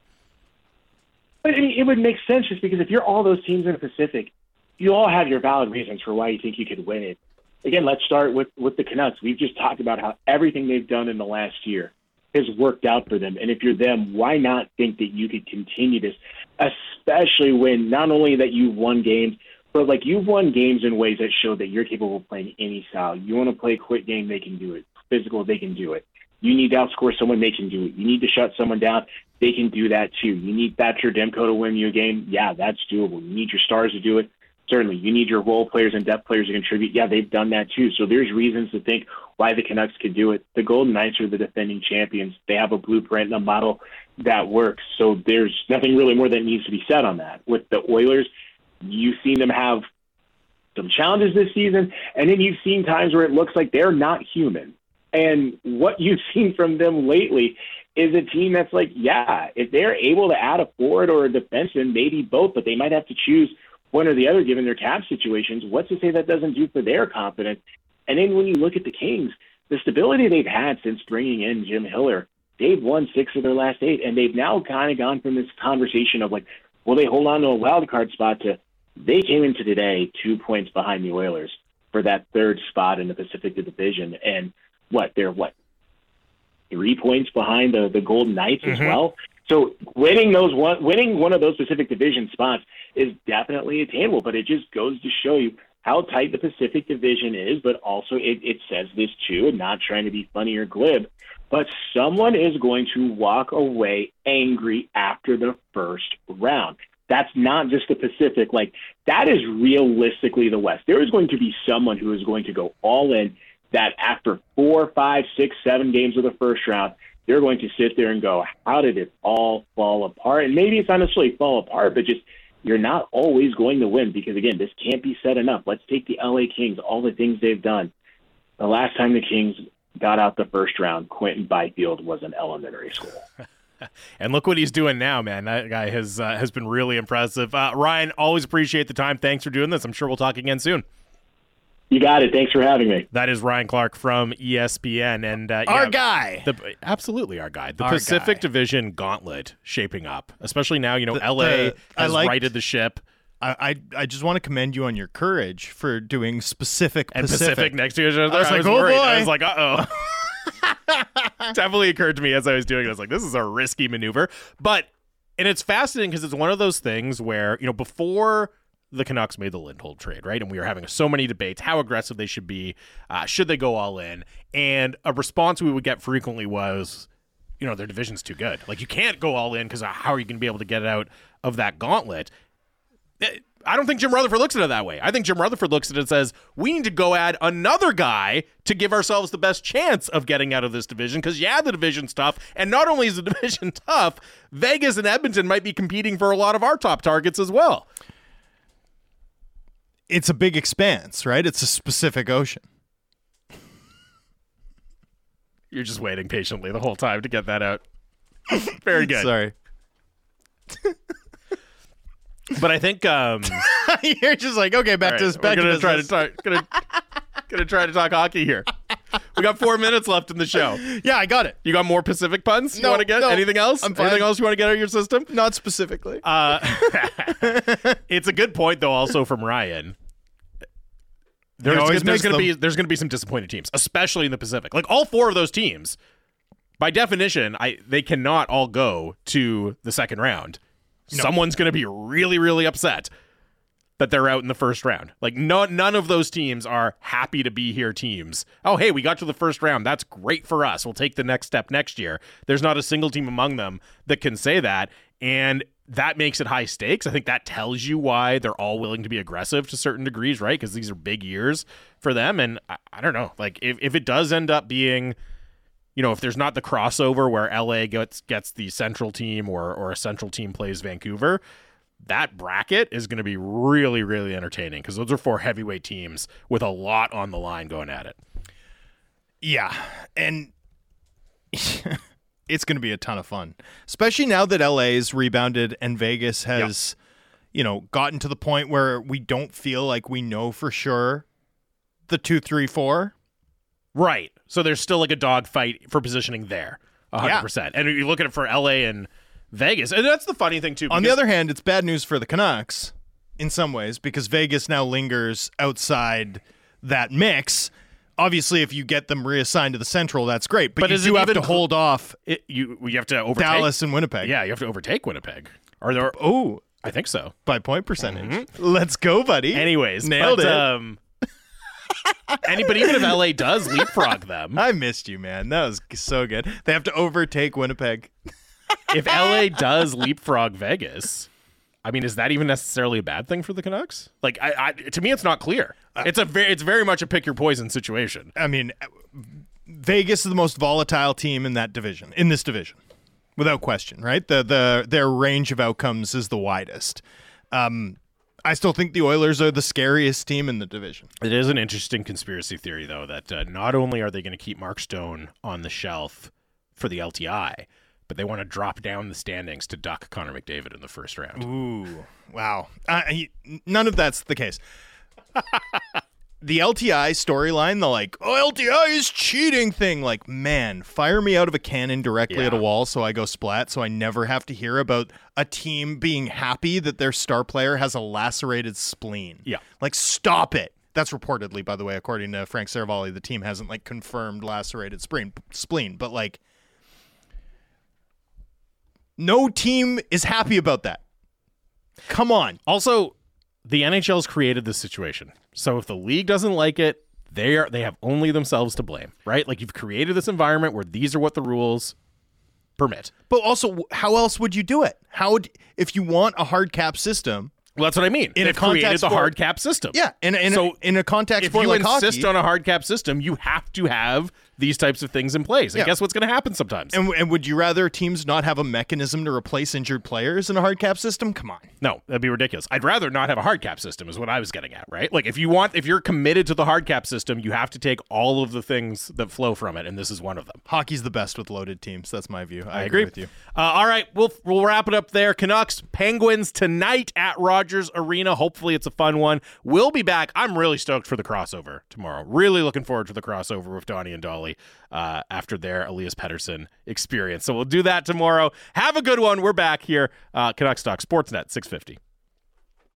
Speaker 11: But I mean, it would make sense just because if you're all those teams in the Pacific, you all have your valid reasons for why you think you could win it. Again, let's start with, with the Canucks. We've just talked about how everything they've done in the last year has worked out for them. And if you're them, why not think that you could continue this, especially when not only that you've won games, but like you've won games in ways that show that you're capable of playing any style. You want to play a quick game, they can do it. Physical, they can do it. You need to outscore someone, they can do it. You need to shut someone down, they can do that too. You need Thatcher Demko to win you a game, yeah, that's doable. You need your stars to do it, certainly. You need your role players and depth players to contribute, yeah, they've done that too. So there's reasons to think why the Canucks could do it. The Golden Knights are the defending champions. They have a blueprint and a model that works. So there's nothing really more that needs to be said on that. With the Oilers, you've seen them have some challenges this season, and then you've seen times where it looks like they're not human. And what you've seen from them lately is a team that's like, yeah, if they're able to add a forward or a defenseman, maybe both, but they might have to choose one or the other given their cap situations. What's to say that doesn't do for their confidence? And then when you look at the Kings, the stability they've had since bringing in Jim Hiller, they've won six of their last eight, and they've now kind of gone from this conversation of like, will they hold on to a wild card spot to they came into today two points behind the Oilers for that third spot in the Pacific Division. And what, they're what, three points behind the, the Golden Knights mm-hmm. as well? So winning those one, winning one of those Pacific Division spots is definitely attainable, but it just goes to show you how tight the Pacific Division is, but also it, it says this too, and not trying to be funny or glib, but someone is going to walk away angry after the first round. That's not just the Pacific. Like, that is realistically the West. There is going to be someone who is going to go all in that after four, five, six, seven games of the first round, they're going to sit there and go, how did it all fall apart? And maybe it's not necessarily fall apart, but just you're not always going to win because, again, this can't be said enough. Let's take the L A Kings, all the things they've done. The last time the Kings got out the first round, Quentin Byfield was in elementary school.
Speaker 1: And look what he's doing now, man. That guy has uh, has been really impressive. Uh, Ryan, always appreciate the time. Thanks for doing this. I'm sure we'll talk again soon.
Speaker 11: You got it. Thanks for having me.
Speaker 1: That is Ryan Clark from E S P N. and uh,
Speaker 8: Our
Speaker 1: yeah,
Speaker 8: guy.
Speaker 1: The, absolutely our guy. The
Speaker 8: our
Speaker 1: Pacific
Speaker 8: guy.
Speaker 1: Division gauntlet shaping up, especially now, you know,
Speaker 8: The-
Speaker 1: L A
Speaker 8: the- I
Speaker 1: has
Speaker 8: liked-
Speaker 1: righted the ship.
Speaker 8: I, I I just want to commend you on your courage for doing specific
Speaker 1: And
Speaker 8: Pacific.
Speaker 1: Pacific next to each other.
Speaker 8: I was like, oh,
Speaker 1: worried.
Speaker 8: boy.
Speaker 1: I was like, uh-oh. Definitely occurred to me as I was doing it. I was like, this is a risky maneuver. But, and it's fascinating because it's one of those things where, you know, before the Canucks made the Lindholm trade, right? And we were having so many debates, how aggressive they should be. Uh, should they go all in? And a response we would get frequently was, you know, their division's too good. Like, you can't go all in because how are you going to be able to get out of that gauntlet? I don't think Jim Rutherford looks at it that way. I think Jim Rutherford looks at it and says, we need to go add another guy to give ourselves the best chance of getting out of this division because, yeah, the division's tough. And not only is the division tough, Vegas and Edmonton might be competing for a lot of our top targets as well.
Speaker 8: It's a big expanse, right? It's a specific ocean.
Speaker 1: You're just waiting patiently the whole time to get that out. Very good.
Speaker 8: Sorry.
Speaker 1: But I think um,
Speaker 8: you're just like, okay, back
Speaker 1: right,
Speaker 8: to this. Back
Speaker 1: we're gonna
Speaker 8: to
Speaker 1: try to
Speaker 8: business.
Speaker 1: talk. Gonna, gonna try to talk hockey here. We got four minutes left in the show.
Speaker 8: Yeah, I got it.
Speaker 1: You got more Pacific puns? You
Speaker 8: No,
Speaker 1: want to get
Speaker 8: no,
Speaker 1: anything else?
Speaker 8: I'm fine.
Speaker 1: Anything else you want to get out of your system?
Speaker 8: Not specifically.
Speaker 1: Uh, it's a good point though, also from Ryan. There's,
Speaker 8: always
Speaker 1: there's
Speaker 8: miss
Speaker 1: going to
Speaker 8: them.
Speaker 1: be there's going to be some disappointed teams, especially in the Pacific. Like all four of those teams, by definition, I they cannot all go to the second round. No. Someone's going to be really, really upset that they're out in the first round. Like no, none of those teams are happy to be here teams. Oh, hey, we got to the first round. That's great for us. We'll take the next step next year. There's not a single team among them that can say that. And that makes it high stakes. I think that tells you why they're all willing to be aggressive to certain degrees, right? Because these are big years for them. And I, I don't know, like if, if it does end up being, you know, if there's not the crossover where L A gets gets the central team or or a central team plays Vancouver, that bracket is going to be really, really entertaining because those are four heavyweight teams with a lot on the line going at it.
Speaker 8: Yeah, and it's going to be a ton of fun, especially now that L A's rebounded and Vegas has, yep. you know, gotten to the point where we don't feel like we know for sure the two, three, four.
Speaker 1: Right. So there's still like a dogfight for positioning there, one hundred percent. Yeah. And you look at it for L A and Vegas, and that's the funny thing, too.
Speaker 8: On the other hand, it's bad news for the Canucks in some ways because Vegas now lingers outside that mix. Obviously, if you get them reassigned to the Central, that's great. But, but you do have to hold off
Speaker 1: it, you you have to overtake
Speaker 8: Dallas and Winnipeg.
Speaker 1: Yeah, you have to overtake Winnipeg. Are there?
Speaker 8: Oh,
Speaker 1: I think so.
Speaker 8: By point percentage. Mm-hmm. Let's go, buddy.
Speaker 1: Anyways,
Speaker 8: nailed
Speaker 1: but,
Speaker 8: it.
Speaker 1: Um, any, but even if L A does leapfrog them,
Speaker 8: I missed you, man. That was so good. They have to overtake Winnipeg.
Speaker 1: If L A does leapfrog Vegas, I mean, is that even necessarily a bad thing for the Canucks? Like, I, I to me, it's not clear. It's a very, it's very much a pick your poison situation.
Speaker 8: I mean, Vegas is the most volatile team in that division, in this division, without question. Right? The the their range of outcomes is the widest. Um, I still think the Oilers are the scariest team in the division.
Speaker 1: It is an interesting conspiracy theory, though, that uh, not only are they going to keep Mark Stone on the shelf for the L T I, but they want to drop down the standings to duck Connor McDavid in the first round.
Speaker 8: Ooh, wow. Uh, he, none of that's the case. The L T I storyline, the like, oh, L T I is cheating thing, like, man, fire me out of a cannon directly
Speaker 1: yeah.
Speaker 8: at a wall so I go splat so I never have to hear about a team being happy that their star player has a lacerated spleen.
Speaker 1: Yeah.
Speaker 8: Like, stop it. That's reportedly, by the way, according to Frank Saravalli, the team hasn't, like, confirmed lacerated spleen, spleen but, like, no team is happy about that. Come on.
Speaker 1: Also, the N H L's created this situation. So if the league doesn't like it, they are they have only themselves to blame, right? Like, you've created this environment where these are what the rules permit.
Speaker 8: But also, how else would you do it? How would, if you want a hard cap system?
Speaker 1: Well, that's what I mean.
Speaker 8: In
Speaker 1: They've
Speaker 8: a contact
Speaker 1: created
Speaker 8: sport,
Speaker 1: the hard cap system.
Speaker 8: Yeah, in, in,
Speaker 1: so
Speaker 8: a, in a contact
Speaker 1: if
Speaker 8: sport
Speaker 1: you
Speaker 8: like
Speaker 1: insist
Speaker 8: hockey,
Speaker 1: on a hard cap system, you have to have these types of things in place. And
Speaker 8: yeah.
Speaker 1: guess what's going to happen sometimes?
Speaker 8: And, and would you rather teams not have a mechanism to replace injured players in a hard cap system? Come on.
Speaker 1: No, that'd be ridiculous. I'd rather not have a hard cap system is what I was getting at, right? Like, if you want, if you're committed to the hard cap system, you have to take all of the things that flow from it, and this is one of them.
Speaker 8: Hockey's the best with loaded teams. That's my view. I,
Speaker 1: I
Speaker 8: agree.
Speaker 1: agree
Speaker 8: with you.
Speaker 1: Uh, all right, we'll we'll wrap it up there. Canucks, Penguins tonight at Rogers Arena. Hopefully it's a fun one. We'll be back. I'm really stoked for the crossover tomorrow. Really looking forward to the crossover with Donnie and Dolly uh, after their Elias Pettersson experience. So we'll do that tomorrow. Have a good one. We're back here. Uh, Canucks Talk Sportsnet six fifty.